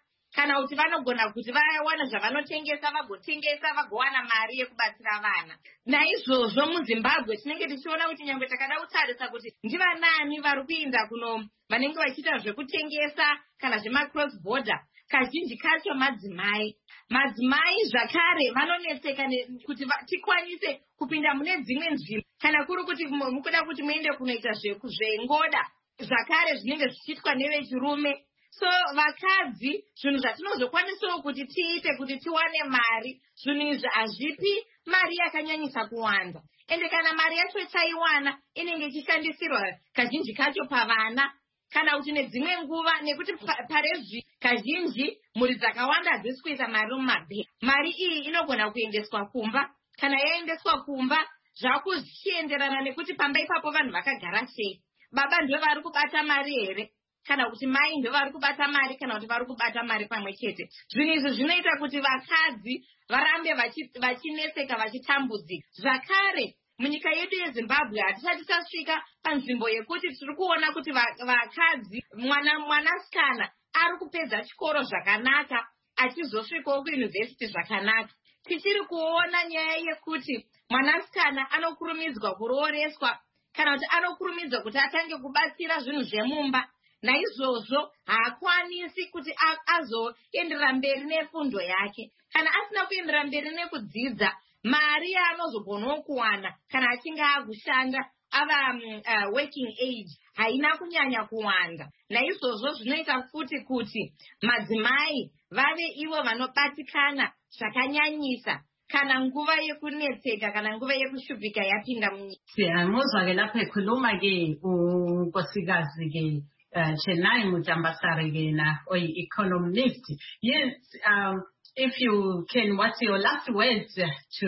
kana kuti vanogona kuti vawana zvavanotengesa vagotengesa vagowana mari yekubatsira vana. Naizvozvo muZimbabwe tinenge tichiona kuti nyangwe takada kutarisa kuti ndivanani vari kuinda kuno vanenge vachiita zvekutengesa kana zvema-cross border, kazhinji kacho madzimai. Madzimai zvakare vanonetseka kuti tikwanise kupinda mune dzimwe nzvimbo kana kuri kuti mukuda kuti muende kunoita zvengoda zvakare zvinenge zvichiitwa nevechirume. So vakadzi zvinhu zvatinozokwanisawo kuti tiite kuti tiwane mari, zvinhu izvi hazvipi mari yakanyanyisa kuwanda. Ende kana mari yacho taiwana inenge ichishandisirwa kazhinji kacho pavana kana kuti nedzimwe nguva, nekuti parezvi kazhinji mhuri dzakawanda dzisi kuisa mari mumabheki. Mari iyi inogona kuendeswa kumba, kana yaendeswa kumba zvakuchienderana nekuti pamba ipapo vanhu vakagara sei. Baba ndio vari kubata mari here kana kuti mai ndio vari kubata mari kana kuti vari kubata mari pamwe chete. Zvinhu izvi zvinoita kuti vakadzi varambe vachineseka vachitambudzika. Zvakare munyika yedu yeZimbabwe hatisati tasvika panzvimbo yekuti tiri kuona kuti vakadzi mwana mwanasikana ari kupedza chikoro zvakanaka achizosvikawo kuyunivhesiti zvakanaka. Tichiri kuona nyaya yekuti mwanasikana anokurumidzwa kurooreswa kana kuti anokurumidzwa kuti atange kubatsira zvinhu zvemumba. Naizvozvo haakwanisi kuti azoenderera mberi nefundo yake. Kana asina kuenderera mberi nekudzidza, mari yaanozogonawo kuwana kana achinge akushanda ava uh, working age haina kunyanya kuwanda. Naizvozvo zvinoita futi kuti madzimai vave ivo vanobatikana zvakanyanyisa kana nguva yekunetseka kana nguva yekushupika yapinda munyika. Siyamuzwa ke lapha ekhuluma ke unkosikazi ke Chenai Mutambasari ke na oyi-economist. Yes, um if you can, what's your last words to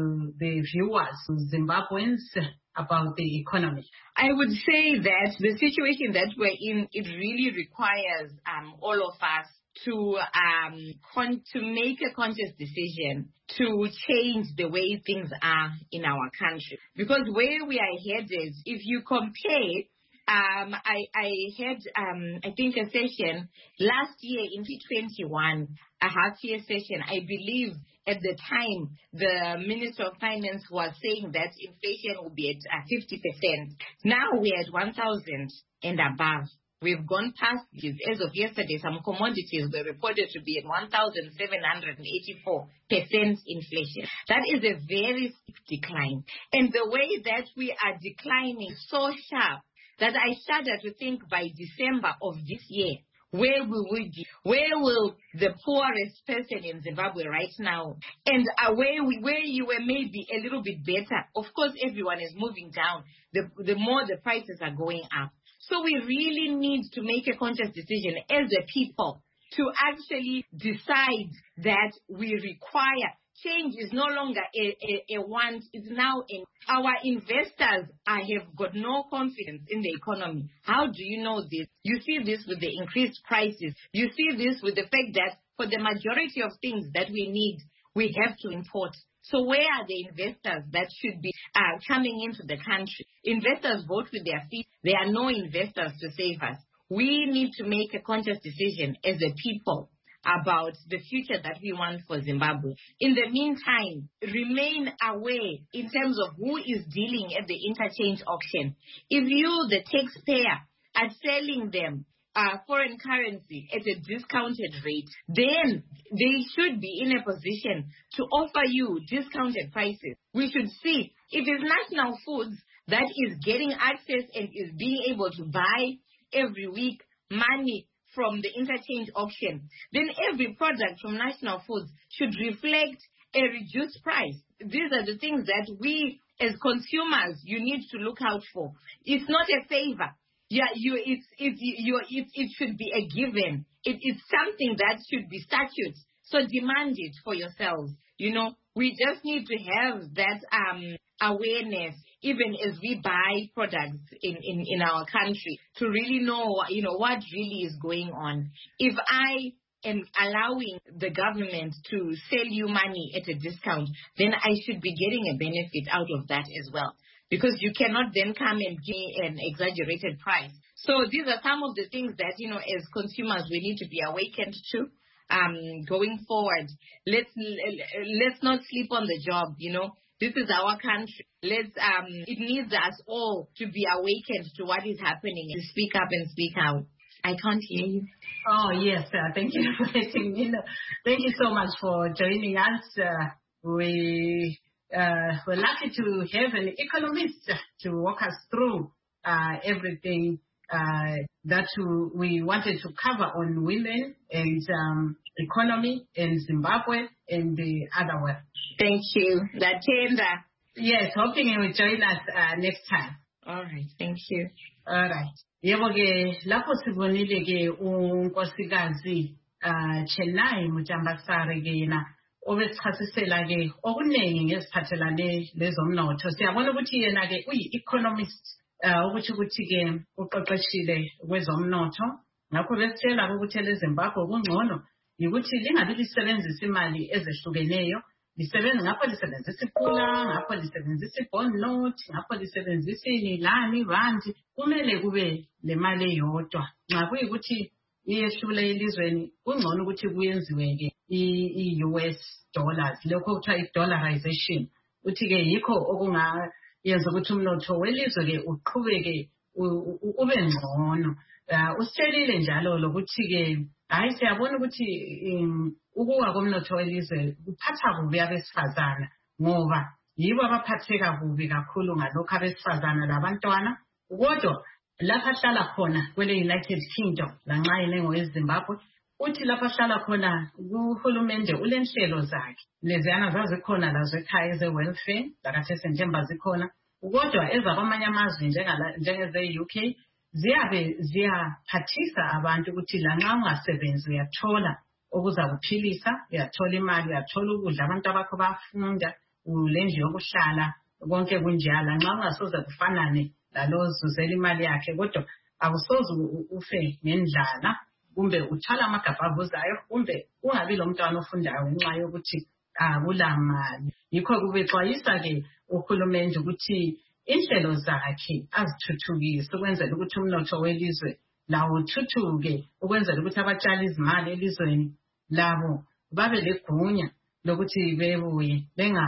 the viewers, Zimbabweans, about the economy? I would say that the situation that we're in, it really requires um, all of us to um con- to make a conscious decision to change the way things are in our country. Because where we are headed, if you compare, um, I, I had, um, I think, a session last year in twenty twenty-one, a half-year session. I believe at the time the Minister of Finance was saying that inflation will be at uh, fifty percent. Now we're at one thousand and above. We've gone past this. As of yesterday, some commodities were reported to be at one thousand seven hundred eighty-four percent inflation. That is a very steep decline. And the way that we are declining so sharp that I started to think by December of this year, where will we be? Where will the poorest person in Zimbabwe right now? And uh, where, we, where you were maybe a little bit better. Of course, everyone is moving down. The, the more the prices are going up. So we really need to make a conscious decision as a people to actually decide that we require change. Is no longer a, a, a want, it's now in our investors I have got no confidence in the economy. How do you know this? You see this with the increased prices. You see this with the fact that for the majority of things that we need, we have to import. So where are the investors that should be uh, coming into the country? Investors vote with their feet. There are no investors to save us. We need to make a conscious decision as a people about the future that we want for Zimbabwe. In the meantime, remain aware in terms of who is dealing at the interchange auction. If you, the taxpayer, are selling them Uh, foreign currency at a discounted rate, then they should be in a position to offer you discounted prices. We should see if it's National Foods that is getting access and is being able to buy every week money from the interchange auction, then every product from National Foods should reflect a reduced price. These are the things that we as consumers, you need to look out for. It's not a favor. Yeah, you, it's, it's, you, it, it should be a given. It, it's something that should be statute. So demand it for yourselves. You know, we just need to have that um, awareness, even as we buy products in, in, in our country, to really know, you know, what really is going on. If I am allowing the government to sell you money at a discount, then I should be getting a benefit out of that as well. Because you cannot then come and give an exaggerated price. So these are some of the things that, you know, as consumers, we need to be awakened to. um, going forward. Let's let's not sleep on the job. You know, this is our country. Let's um, it needs us all to be awakened to what is happening and speak up and speak out. I can't hear you. Oh yes, uh, thank you for letting me know. Thank you so much for joining us. Uh, we uh, we're lucky to have an economist to walk us through uh, everything uh, that we wanted to cover on women and um, economy in Zimbabwe and the other world. Thank you, Latenda. Yes, hoping you will join us uh, next time. All right, thank you. All right. Yebo ke lapho sibonile ke unkosikazi uh Chenai Mutambasare ke yena obesichasisela ke okuningi ngesiphathelane lezomnotho. Siyabona ukuthi yena ke uyi economist uh ukuthi ukuthi ke uqeqeshile kwezomnotho. Ngakho besitshela ukuthi leZimbabwe kungcono ukuthi lingabi lisebenzisa imali ezehlukeneyo. Lisebenza ngapho lisebenzisa iPula, ngapho lisebenzisa iBond note, ngapho lisebenzisa inilani rand, kumele kube le mali eyodwa. Nxa kuyikuthi iyehlule elizweni kungcono ukuthi kuyenziwe ke i-U S dollars, lokho kuthiwa i-dollarization. Uthi ke yikho okungayenza ukuthi umnotho welizwe ke uqhubeke ube ngcono. Usitshelile njalo lokuthi ke hayi siyabona ukuthi ukuwa komnotho welizwe kuphatha kubi abesifazana ngoba yibo abaphatheka kubi kakhulu ngalokho abesifazana labantwana. Kodwa lapha hlala khona kwele United Kingdom lanxa yena ngoweZimbabwe uthi lapha hlala khona uhulumende ulenhlelo zakhe leziyana zazikhona lazo ekhaya eze-welfare lakathese njemba zikhona. Kodwa ezakwamanye amazwe njengeze-U K ziyabe ziyaphathisa abantu ukuthi lanxa ungasebenzi uyathola okuza kuphilisa, uyathola imali, uyathola ukudla, abantu abakho bafunda, ulendlu yokuhlala, konke kunjalo. Nxa ungasoze kufanane lalozuzela imali yakhe, kodwa akusoze ufe ngendlala, kumbe uthwala amagabha avuzayo, kumbe ungabi lo mntwana ofundayo ngenxa yokuthi akulamali. Yikho kubexwayisa ke uhulumende ukuthi inhlelo zakhe azithuthukise ukwenzela ukuthi umnotho welizwe lawo uthuthuke, ukwenzela ukuthi abatshali izimali elizweni labo babe legunya lokuthi bebuye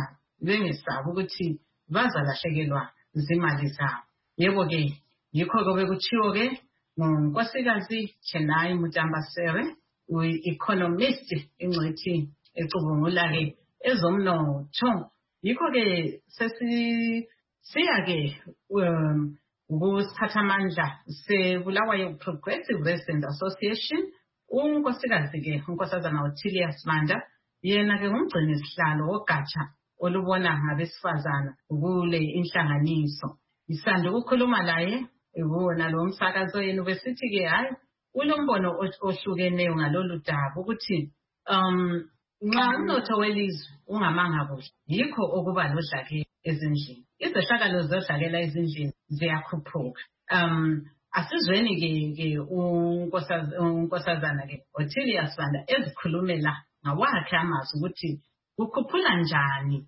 bengesabi ukuthi bazalahlekelwa zimali zabo. Yebo ke yikho ke bekuchiwo ke ngonkosikazi Chenai Mutambasare, uyi-economist ingcwethi ecubungula ke ezomnotho. Yikho ke sesi siya ke um ukusiphathamandla sebulawayo Progressive Residents Association, unkosikazi ke unkosazana uTilias Manda, yena ke ngumgcini sihlalo wogatsha olubona ngabesifazana kule inhlanganiso. Isanda ukukhuluma laye ubona lo msakazo yenu besithi ke hayi ulombono ohlukeneyo ngalolu daba ukuthi um nxa umnotho welizwe ungamanga kuhle yikho okuba lodlakela ezindlini. Izehlakalo zodlakela ezindlini ziyakhuphuka. Um asizweni ke ke unkosazana ke uTilias Manda ezikhulumela ngawakhe amazwi ukuthi ukukhuphula njani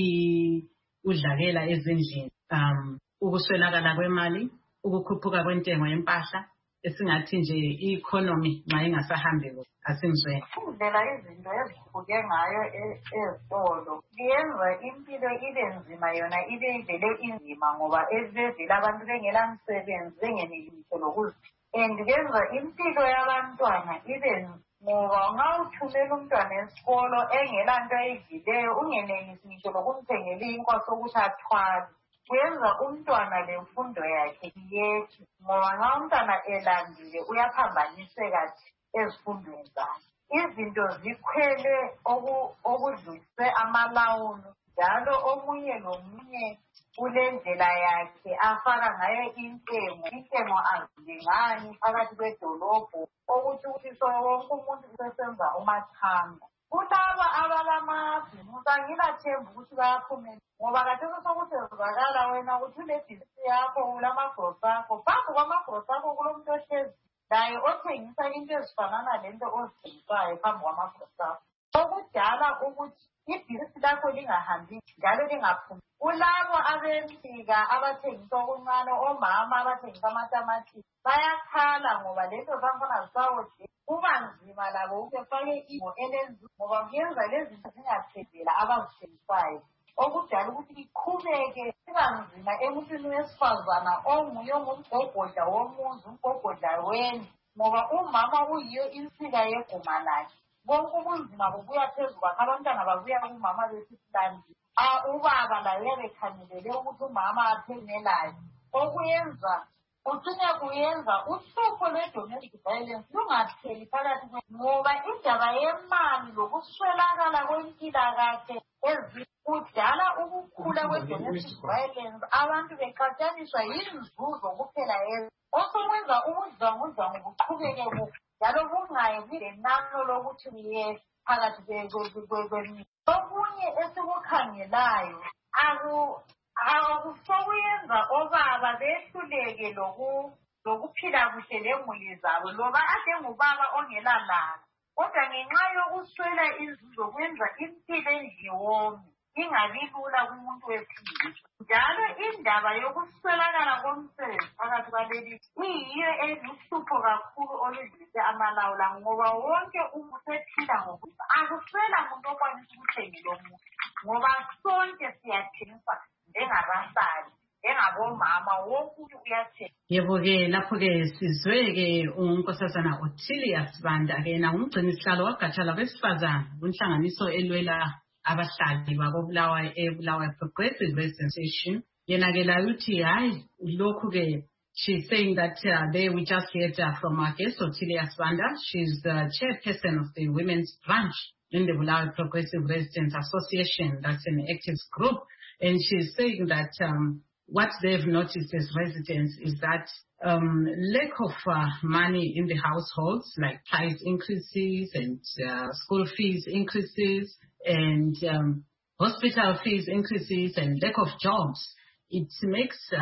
udlakela ezindlini, um ukuswelakala kwemali, ukukhuphuka kwentengo yempahla, esingathi nje i-economy nxa ingasahambi kuhle asingizweni. Indlela izinto ezikhuphuke ngayo ezitolo liyenza impilo ibe nzima, yona ibe ivele inzima ngoba evevele abantu bengela msebenzi bengenelisi lokuzipha, and benza impilo yabantwana ibe nzima ngoba nxa uthumela umntwana esikolo engela nto eyidlileyo ungenelisi ngitsho lokumthengela inkwa sokuthi athwale, kuyenza umntwana lemfundo yakhe iyehle ngoba nxa umntwana elambile uyaphambaniseka ezifundweni zakhe. Izinto zikhwele okudlulise amalawulo, njalo omunye lomunye ulendlela yakhe afaka ngayo intengo, intengo azilingani phakathi kwedolobho, okuthi ukuthi so wonke umuntu usesenza umathanda. Kulaba abalamabhizimusi angilathemba ukuthi bayaphumelela ngoba khathesi sokusenzakala wena ukuthi unebhizinisi yakho ulamagrosi akho, phambi kwamagrosi akho kulomuntu ohlezi laye othengisa into ezifanana lento ozithengisayo phambi kwamagrosi akho. okudala ukuthi ibhizinisi lakho lingahambi njalo lingaphumi. Kulabo abensika abathengisa okuncane, omama abathengisa amatamati bayakhala ngoba lezo zakhona zisawodle kuba nzima labo ukuthi befake imo elenzuzo ngoba kuyenza lezi zinto zingathembela abazithengisayo, okudala ukuthi iqhubeke kuba nzima emuntwini wesifazana onguye ngumgogodla womuzi, umgogodla wendlu, ngoba umama uyiyo insika yeguma lakhe. Bonke ubunzima bubuya phezulu kwakhe, abantwana babuya kumama besihlandi. Ubaba laye bekhangelele ukuthi umama athengelayo, okuyenza ucine kuyenza uhlupho lwe-domestic violence lungapheli phakathi ngoba indaba yemali lokuswelakala kwempilakahle kudala ukukhula kwe-domestic violence, abantu beqathaniswa yinzuzo kuphela ezo osokwenza ubudlwangudlwangu buqhubeke njalo bungayi kulenano lokuthi uye phakathi kwemini. Okunye esikukhangelayo akusokuyenza obaba behluleke lokuphila kuhle lemuli zabo loba ade ngubaba ongelalanga, kodwa ngenxa yokuswela inzuzo kwenza impilo endliwomi ingabi lula kumuntu wesilisa. Njalo indaba yokuswelakala komsebenzi phakathi kwaleli iyiyo eluhlupho kakhulu oludlulise amalawula ngoba wonke umuntu usephila ngokuthi akuswela muntu okwanisa ukuthengela omuntu ngoba sonke siyathengisa njengabasali njengabomama wonke umuntu uyathenga. Yebo-ke lapho-ke sizwe-ke unkosazana Ottilia Sibanda-ke na umgcinisihlalo wagatsha labesifazane kunhlanganiso elwela abahlali bakobulawayo eBulawayo Progressive Association. Yena-ke layo uthi hayi lokhu-ke she's saying that uh, they we just heard uh, from our guest Ottilia Sibanda. She's the chairperson of the women's branch in the Bulawayo Progressive Residents Association. That's an active group, and she's saying that um, what they've noticed as residents is that um, lack of uh, money in the households, like price increases and uh, school fees increases and um, hospital fees increases and lack of jobs. It makes uh,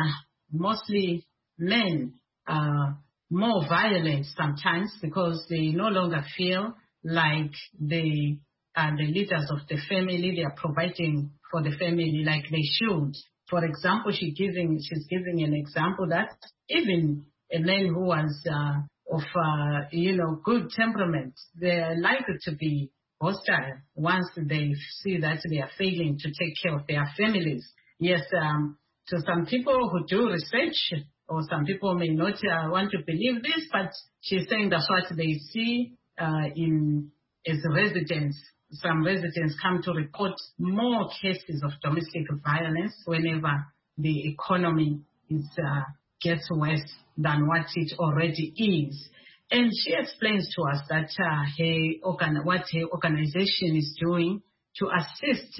mostly men uh, more violent sometimes because they no longer feel like they are the leaders of the family. They are providing for the family like they should. For example, she giving, she's giving an example that even a man who was uh, of, uh, you know, good temperament, they are likely to be hostile once they see that they are failing to take care of their families. Yes, um, to some people who do research, or some people may not uh, want to believe this, but she's saying that's what they see uh, in as residents. Some residents come to report more cases of domestic violence whenever the economy is uh, gets worse than what it already is. And she explains to us that uh, her organ- what her organization is doing to assist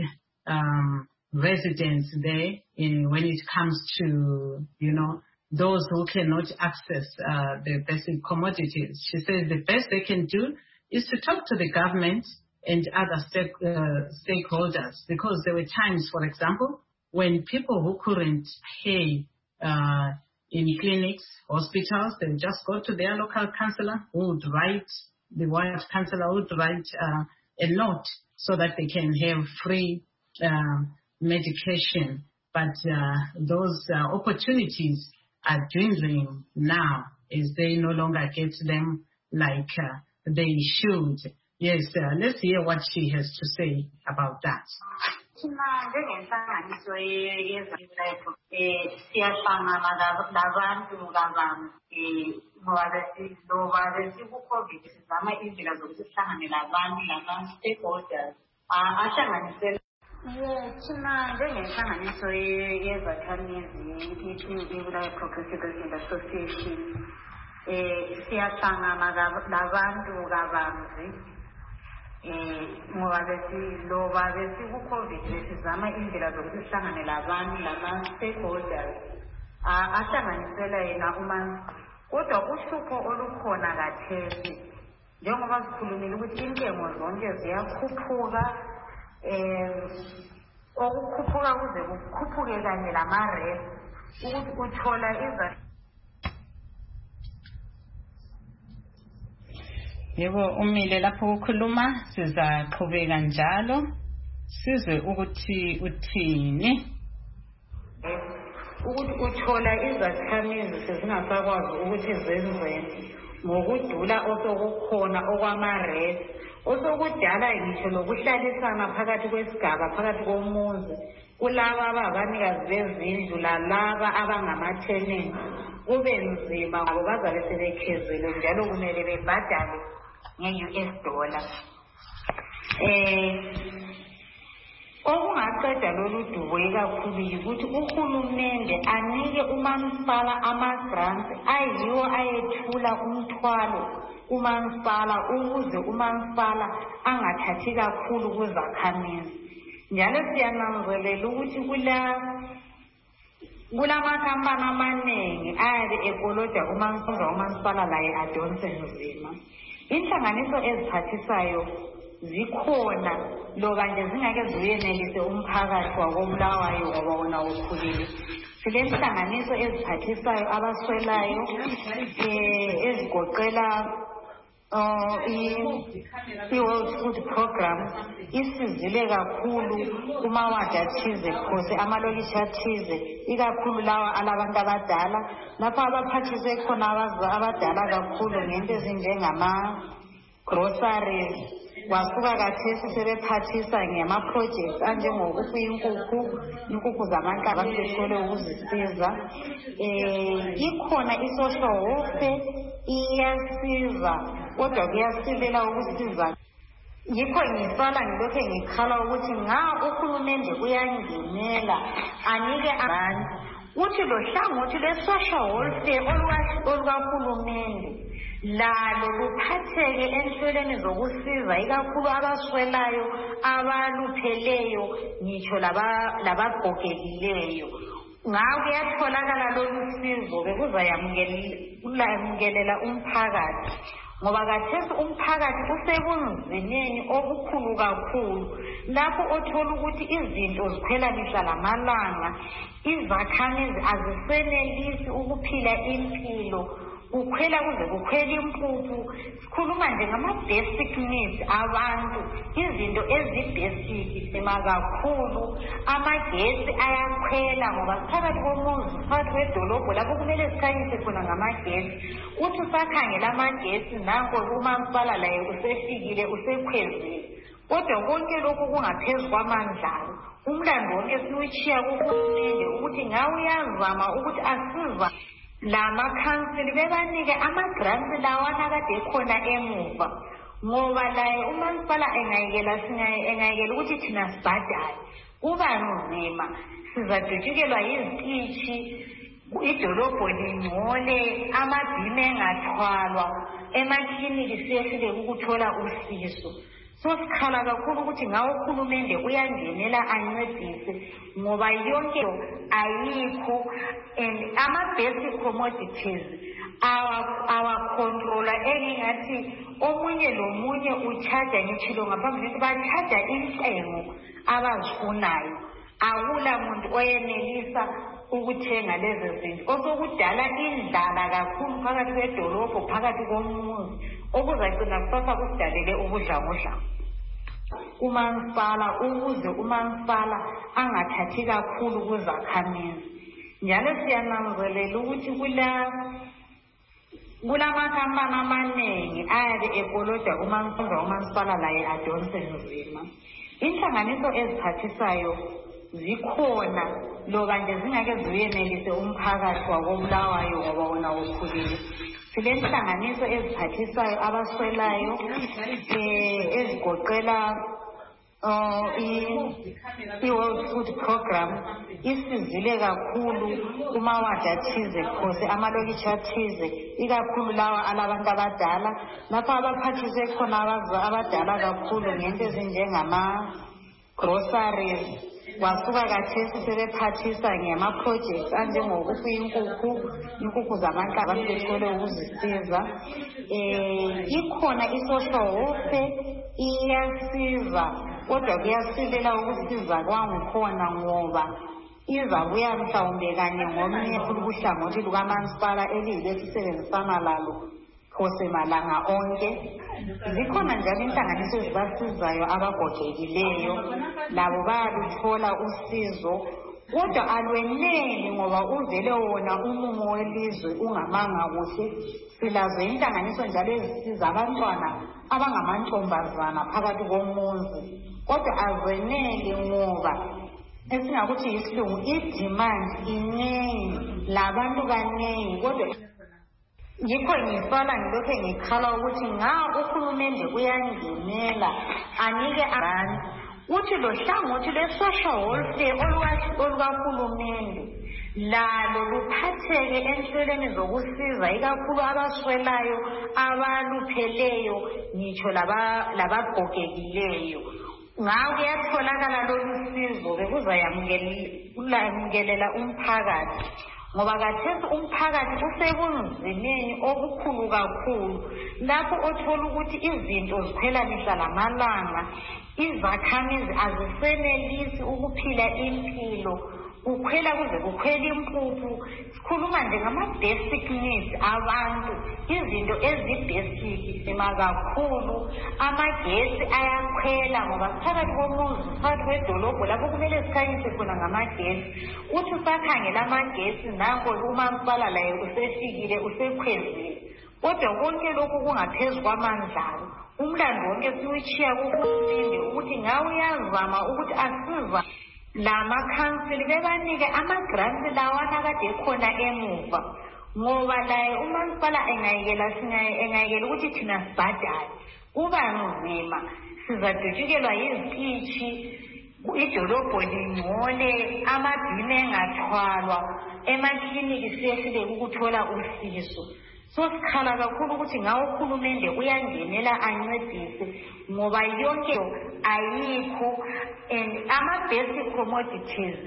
um, residents there in, when it comes to, you know, those who cannot access uh, the basic commodities. She says the best they can do is to talk to the government and other stake, uh, stakeholders, because there were times, for example, when people who couldn't pay uh, in clinics, hospitals, they would just go to their local councillor who would write, the ward councillor would write uh, a note so that they can have free uh, medication. But uh, those uh, opportunities are dwindling now as they no longer get them like uh, they should. Yes, uh, let's hear what she has to say about that. Thina njengenhlanganiso yezakhamizi iBulawayo Progressive Residents Association eh siyahlangana labantu kabanzi eh ngoba besiloba besikuCovid besizama indlela zokuthi sihlangane labantu lama stakeholders ahlanganisela yena uma kodwa uhlupho olukhona kathesi njengoba sikhulumile ukuthi intengo zonke ziyakhuphuka eh okukhuphuka kuze kukhuphuke kanye lamaref ukuthi uthola iza Yebo umile lapho ukukhuluma sizaqhubeka njalo sizwe ukuthi uthini. Ukuthi uthola izakhamizi sezingasakwazi ukuthi zenzeni ngokudula osokukhona okwama-red osokudala ngisho lokuhlalisana phakathi kwesigaba phakathi komuzi kulaba abanikazi bezindlu lalaba abangama-tenants kube nzima ngoba bazabe sebekhezelwe njalo kumele bebhadale nge-U S dollar. Eh okungaqeda lolu dubo kakhulu yikuthi uhulumende anike umasipala ama-grants ayiwo ayethula umthwalo umasipala ukuze umasipala angathathi kakhulu kuzakhamizi. Njalo siyananzelela ukuthi kula kulamakhampani amaningi ayabe ekoloda umasipala umasipala laye adonse nzima. Inhlanganiso eziphathisayo zikhona loba nje zingake ziyenelise umphakathi wakoBulawayo ngoba wona ukhulile. Silenhlanganiso eziphathisayo abaswelayo eh ezigoqela i-World Food Program isizile kakhulu kumawadi athize phose amalokitshi athize ikakhulu lawa alabantu abadala lapho abaphathise khona abadala kakhulu ngento ezinjengama groceries. Wasuka kathesi sebephathisa ngama-projects anjengokufuya inkukhu inkukhu zamanka abantu bethole ukuzisiza. Um ikhona i-social welfare iyasiza kodwa kuyasilela ukusiza. Yikho ngisala ngilokhe ngikhala ukuthi nga uhulumende uyangenela anike abantu uthi lo hlangothi lwe-social welfare olukahulumende lalo luphatheke enhlelweni zokusiza ikakhulu abaswelayo abalupheleyo ngitsho labagogekileyo. Ngawo kuyatholakala lolu sizo bekuzayamukelela umphakathi ngoba kathesi umphakathi usebunzimeni obukhulu kakhulu lapho othola ukuthi izinto ziphela mihla lamalanga izakhamizi azisenelisi ukuphila impilo kukhwela kuze kukhwela impuphu. Sikhuluma nje ngama-basic needs abantu izinto ezi-basic sima kakhulu. Amagesi ayakhwela ngoba phakathi komuzi phakathi kwedolobho lapho kumele sikhanyise khona ngamagesi. Uthi usakhangela amagesi nanko umasipala laye usefikile usekhwezile kodwa konke lokhu kungaphezu kwamandla. Umlando wonke siwutshiya kuhulumende ukuthi ngawe uyazama ukuthi asiza lamakhansili bebanike ama-grants lawana kade ekhona emuva ngoba laye umasipala engayekela engayekela ukuthi thina sibhadale kuba nzima. Sizadutshukelwa yizitishi idolobho lingcole amabhimi engathwalwa emakliniki siyehluleka ukuthola usizo. So sikhala kakhulu ukuthi ngawo uhulumende uyangenela ancedise ngoba yonke ayikho and ama-basic commodities awakhontrola engingathi omunye lomunye uchaja ngitshilo ngaphambi ukuthi bachaja intengo abazifunayo. Akula muntu oyenelisa ukuthenga lezi zinto osokudala indlala kakhulu phakathi kwedolobho phakathi komuzi okuzagcina kusasa kusidalele ubudlangudla. Umasipala ukuze umasipala angathathi kakhulu kuzakhamizi. Njalo siyananzelela ukuthi kula kulamakhampani amaningi ayabe ekoloda umasipala laye adonse nzima. Inhlanganiso eziphathisayo zikhona loba nje zingake ziyenelise umphakathi wakoBulawayo ngoba wona ukhulile. Silenhlanganiso eziphathisayo abaswelayo eh ezigoqela i-World Food Program isizile kakhulu kumawadi athize phose amalokitshi athize ikakhulu lawa alabantu abadala lapho abaphathise khona abadala kakhulu ngento ezinjengama groceries. Wasuka kathesi sebephathisa ngama-projects anjengokufuya inkukhu inkukhu zamanka abantu bethole ukuzisiza. Um ikhona i-social welfare iyasiza kodwa kuyasilela ukusiza kwangikhona ngoba izabuya mhlawumbe kanye ngomnye uhlangothi lukamasipala eliyile sisebenzisana lalo phose malanga onke. Zikhona njalo inhlanganiso ezibasizayo abagogekileyo labo bayaluthola usizo kodwa alweneli ngoba uvele wona umumo welizwe ungamanga kuhle. Silazo inhlanganiso njalo ezisiza abantwana abangamantombazana phakathi komuzi kodwa azweneli ngoba esingakuthi yisilungu idemand inengi labantu banengi kodwa yikho ngisala ngilokho ngikhala ukuthi nga uhulumende uyangenela anike abantu uthi lo hlangothi le-social welfare olukahulumende lalo luphatheke enhlelweni zokusiza ikakhulu abaswelayo abalupheleyo ngitsho labagogekileyo. Ngawo kuyatholakala lolu sizo bekuzayamkelela umphakathi ngoba kathesi umphakathi usebunzimeni obukhulu kakhulu lapho othola ukuthi izinto ziphela mihla lamalanga, izakhamizi azisenelisi ukuphila impilo, kukhwela kuze kukhwela impuphu. Sikhuluma nje ngama-basic needs abantu, izinto ezi-basic sima kakhulu. Amagesi ayakhwela ngoba phakathi komuzi, phakathi kwedolobho lapho kumele sikhanyise khona ngamagesi. Uthi usakhangela amagesi nanko umasipala laye usefikile usekhwezile. Kodwa konke lokhu kungaphezu kwamandlalo. Umlando wonke siwutshiya kuhulumende ukuthi ngawe uyazama ukuthi asiza lama council bebanike ama-grants lawana kade khona emuva ngoba laye umasipala engayekela engayekela ukuthi thina sibhadale kuba nzima, sizadutshukelwa yizipitshi, idolobho lingcole, amabhini engathwalwa, emakliniki siyehluleka ukuthola usizo. So sikhala kakhulu ukuthi ngawo uhulumende uyangenela ancedise ngoba yonke ayikho and ama-basic commodities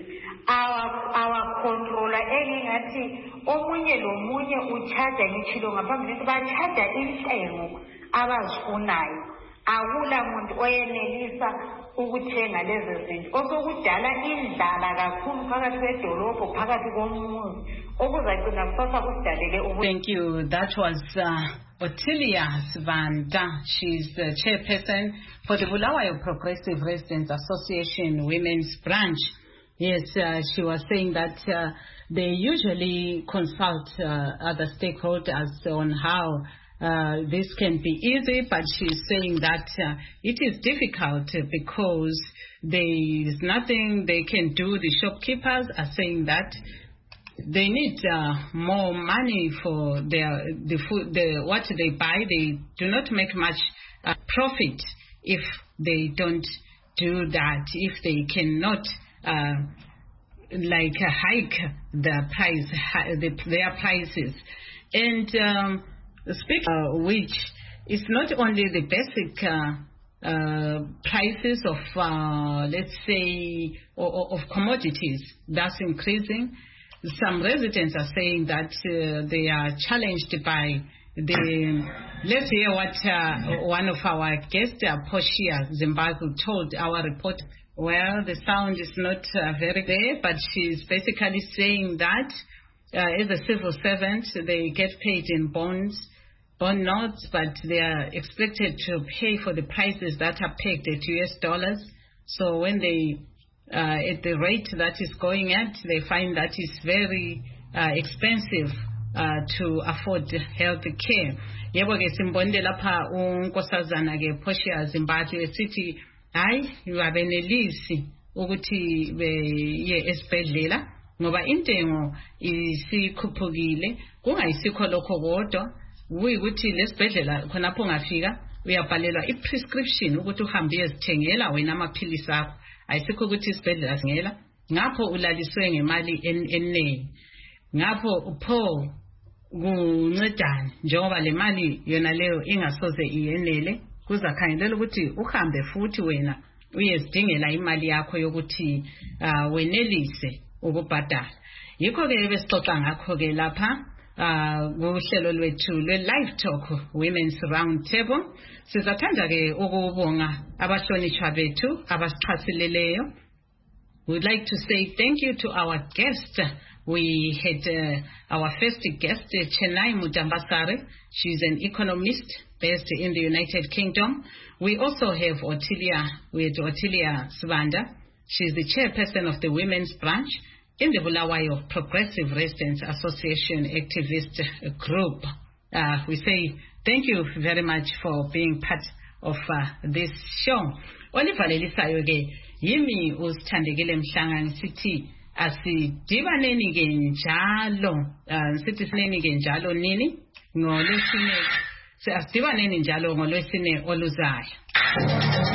awakhontrola engingathi omunye lomunye uchaja ngitshilo ngaphambi ukuthi bachaja intengo abazifunayo. Akula muntu oyenelisa ukuthenga lezo zinto osokudala indlala kakhulu phakathi kwedolobho phakathi komuzi okuzagcina kusasa kusidalele. Thank you. That was uh, Ottilia Sibanda. She's the chairperson for the Bulawayo Progressive Residents Association Women's Branch. Yes, uh, she was saying that uh, they usually consult uh, other stakeholders on how Uh, this can be easy, but she's saying that uh, it is difficult because there is nothing they can do. The shopkeepers are saying that they need uh, more money for their the food, the what they buy. They do not make much uh, profit if they don't do that. If they cannot uh, like uh, hike the price, the, their prices, and. Um, Speak, uh, which is not only the basic uh, uh, prices of, uh, let's say, of, of commodities that's increasing. Some residents are saying that uh, they are challenged by the. Let's hear what uh, one of our guests, uh, Portia Zimbabwe, told our reporter. Well, the sound is not uh, very there, but she's basically saying that uh, as a civil servant, they get paid in bonds. Bond notes, but they are expected to pay for the prices that are pegged at U S dollars. So when they, uh, at the rate that is going at, they find that it's very uh, expensive uh, to afford health care. Yebo ke simbonde lapha unkosazana ke Portia Zimbabwe sithi hayi abenelisi ukuthi beye esibhedlela ngoba intengo isikhuphukile kungayisikho lokho kodwa uyukuthi lesibhedlela khonapho ungafika uyabhalelwa i-prescription ukuthi uhambe uyezithengela wena amaphilisi akho ayisikho ukuthi isibhedlela singela ngapho ulaliswe ngemali enengi ngapho upho kuncedana njengoba le mali yona leyo ingasoze iyenele kuzakhangelela ukuthi uhambe futhi wena uyezidingela imali yakho yokuthi uh, wenelise ukubhadala. Yikho ke besixoxa ngakho ke lapha kuhlelo lwethu lwe-Live Talk Women's Round Table. Sizathanda ke ukubonga abahlonishwa bethu abasixhasileleyo. We'd like to say thank you to our guest we had uh, our first guest, uh, Chenai Mutambasari. She's an economist based in the United Kingdom. We also have Otilia, with Otilia Sibanda. She's the chairperson of the women's branch in the Bulawayo Progressive Residents Association activist group. Uh, we say thank you very much for being part of uh, this show. Olivalelisayo ke yimi usithandekile Mhlanga sithi asidibaneni ke njalo sithi sineni ke njalo nini ngolwesine asidibaneni njalo ngolwesine oluzayo.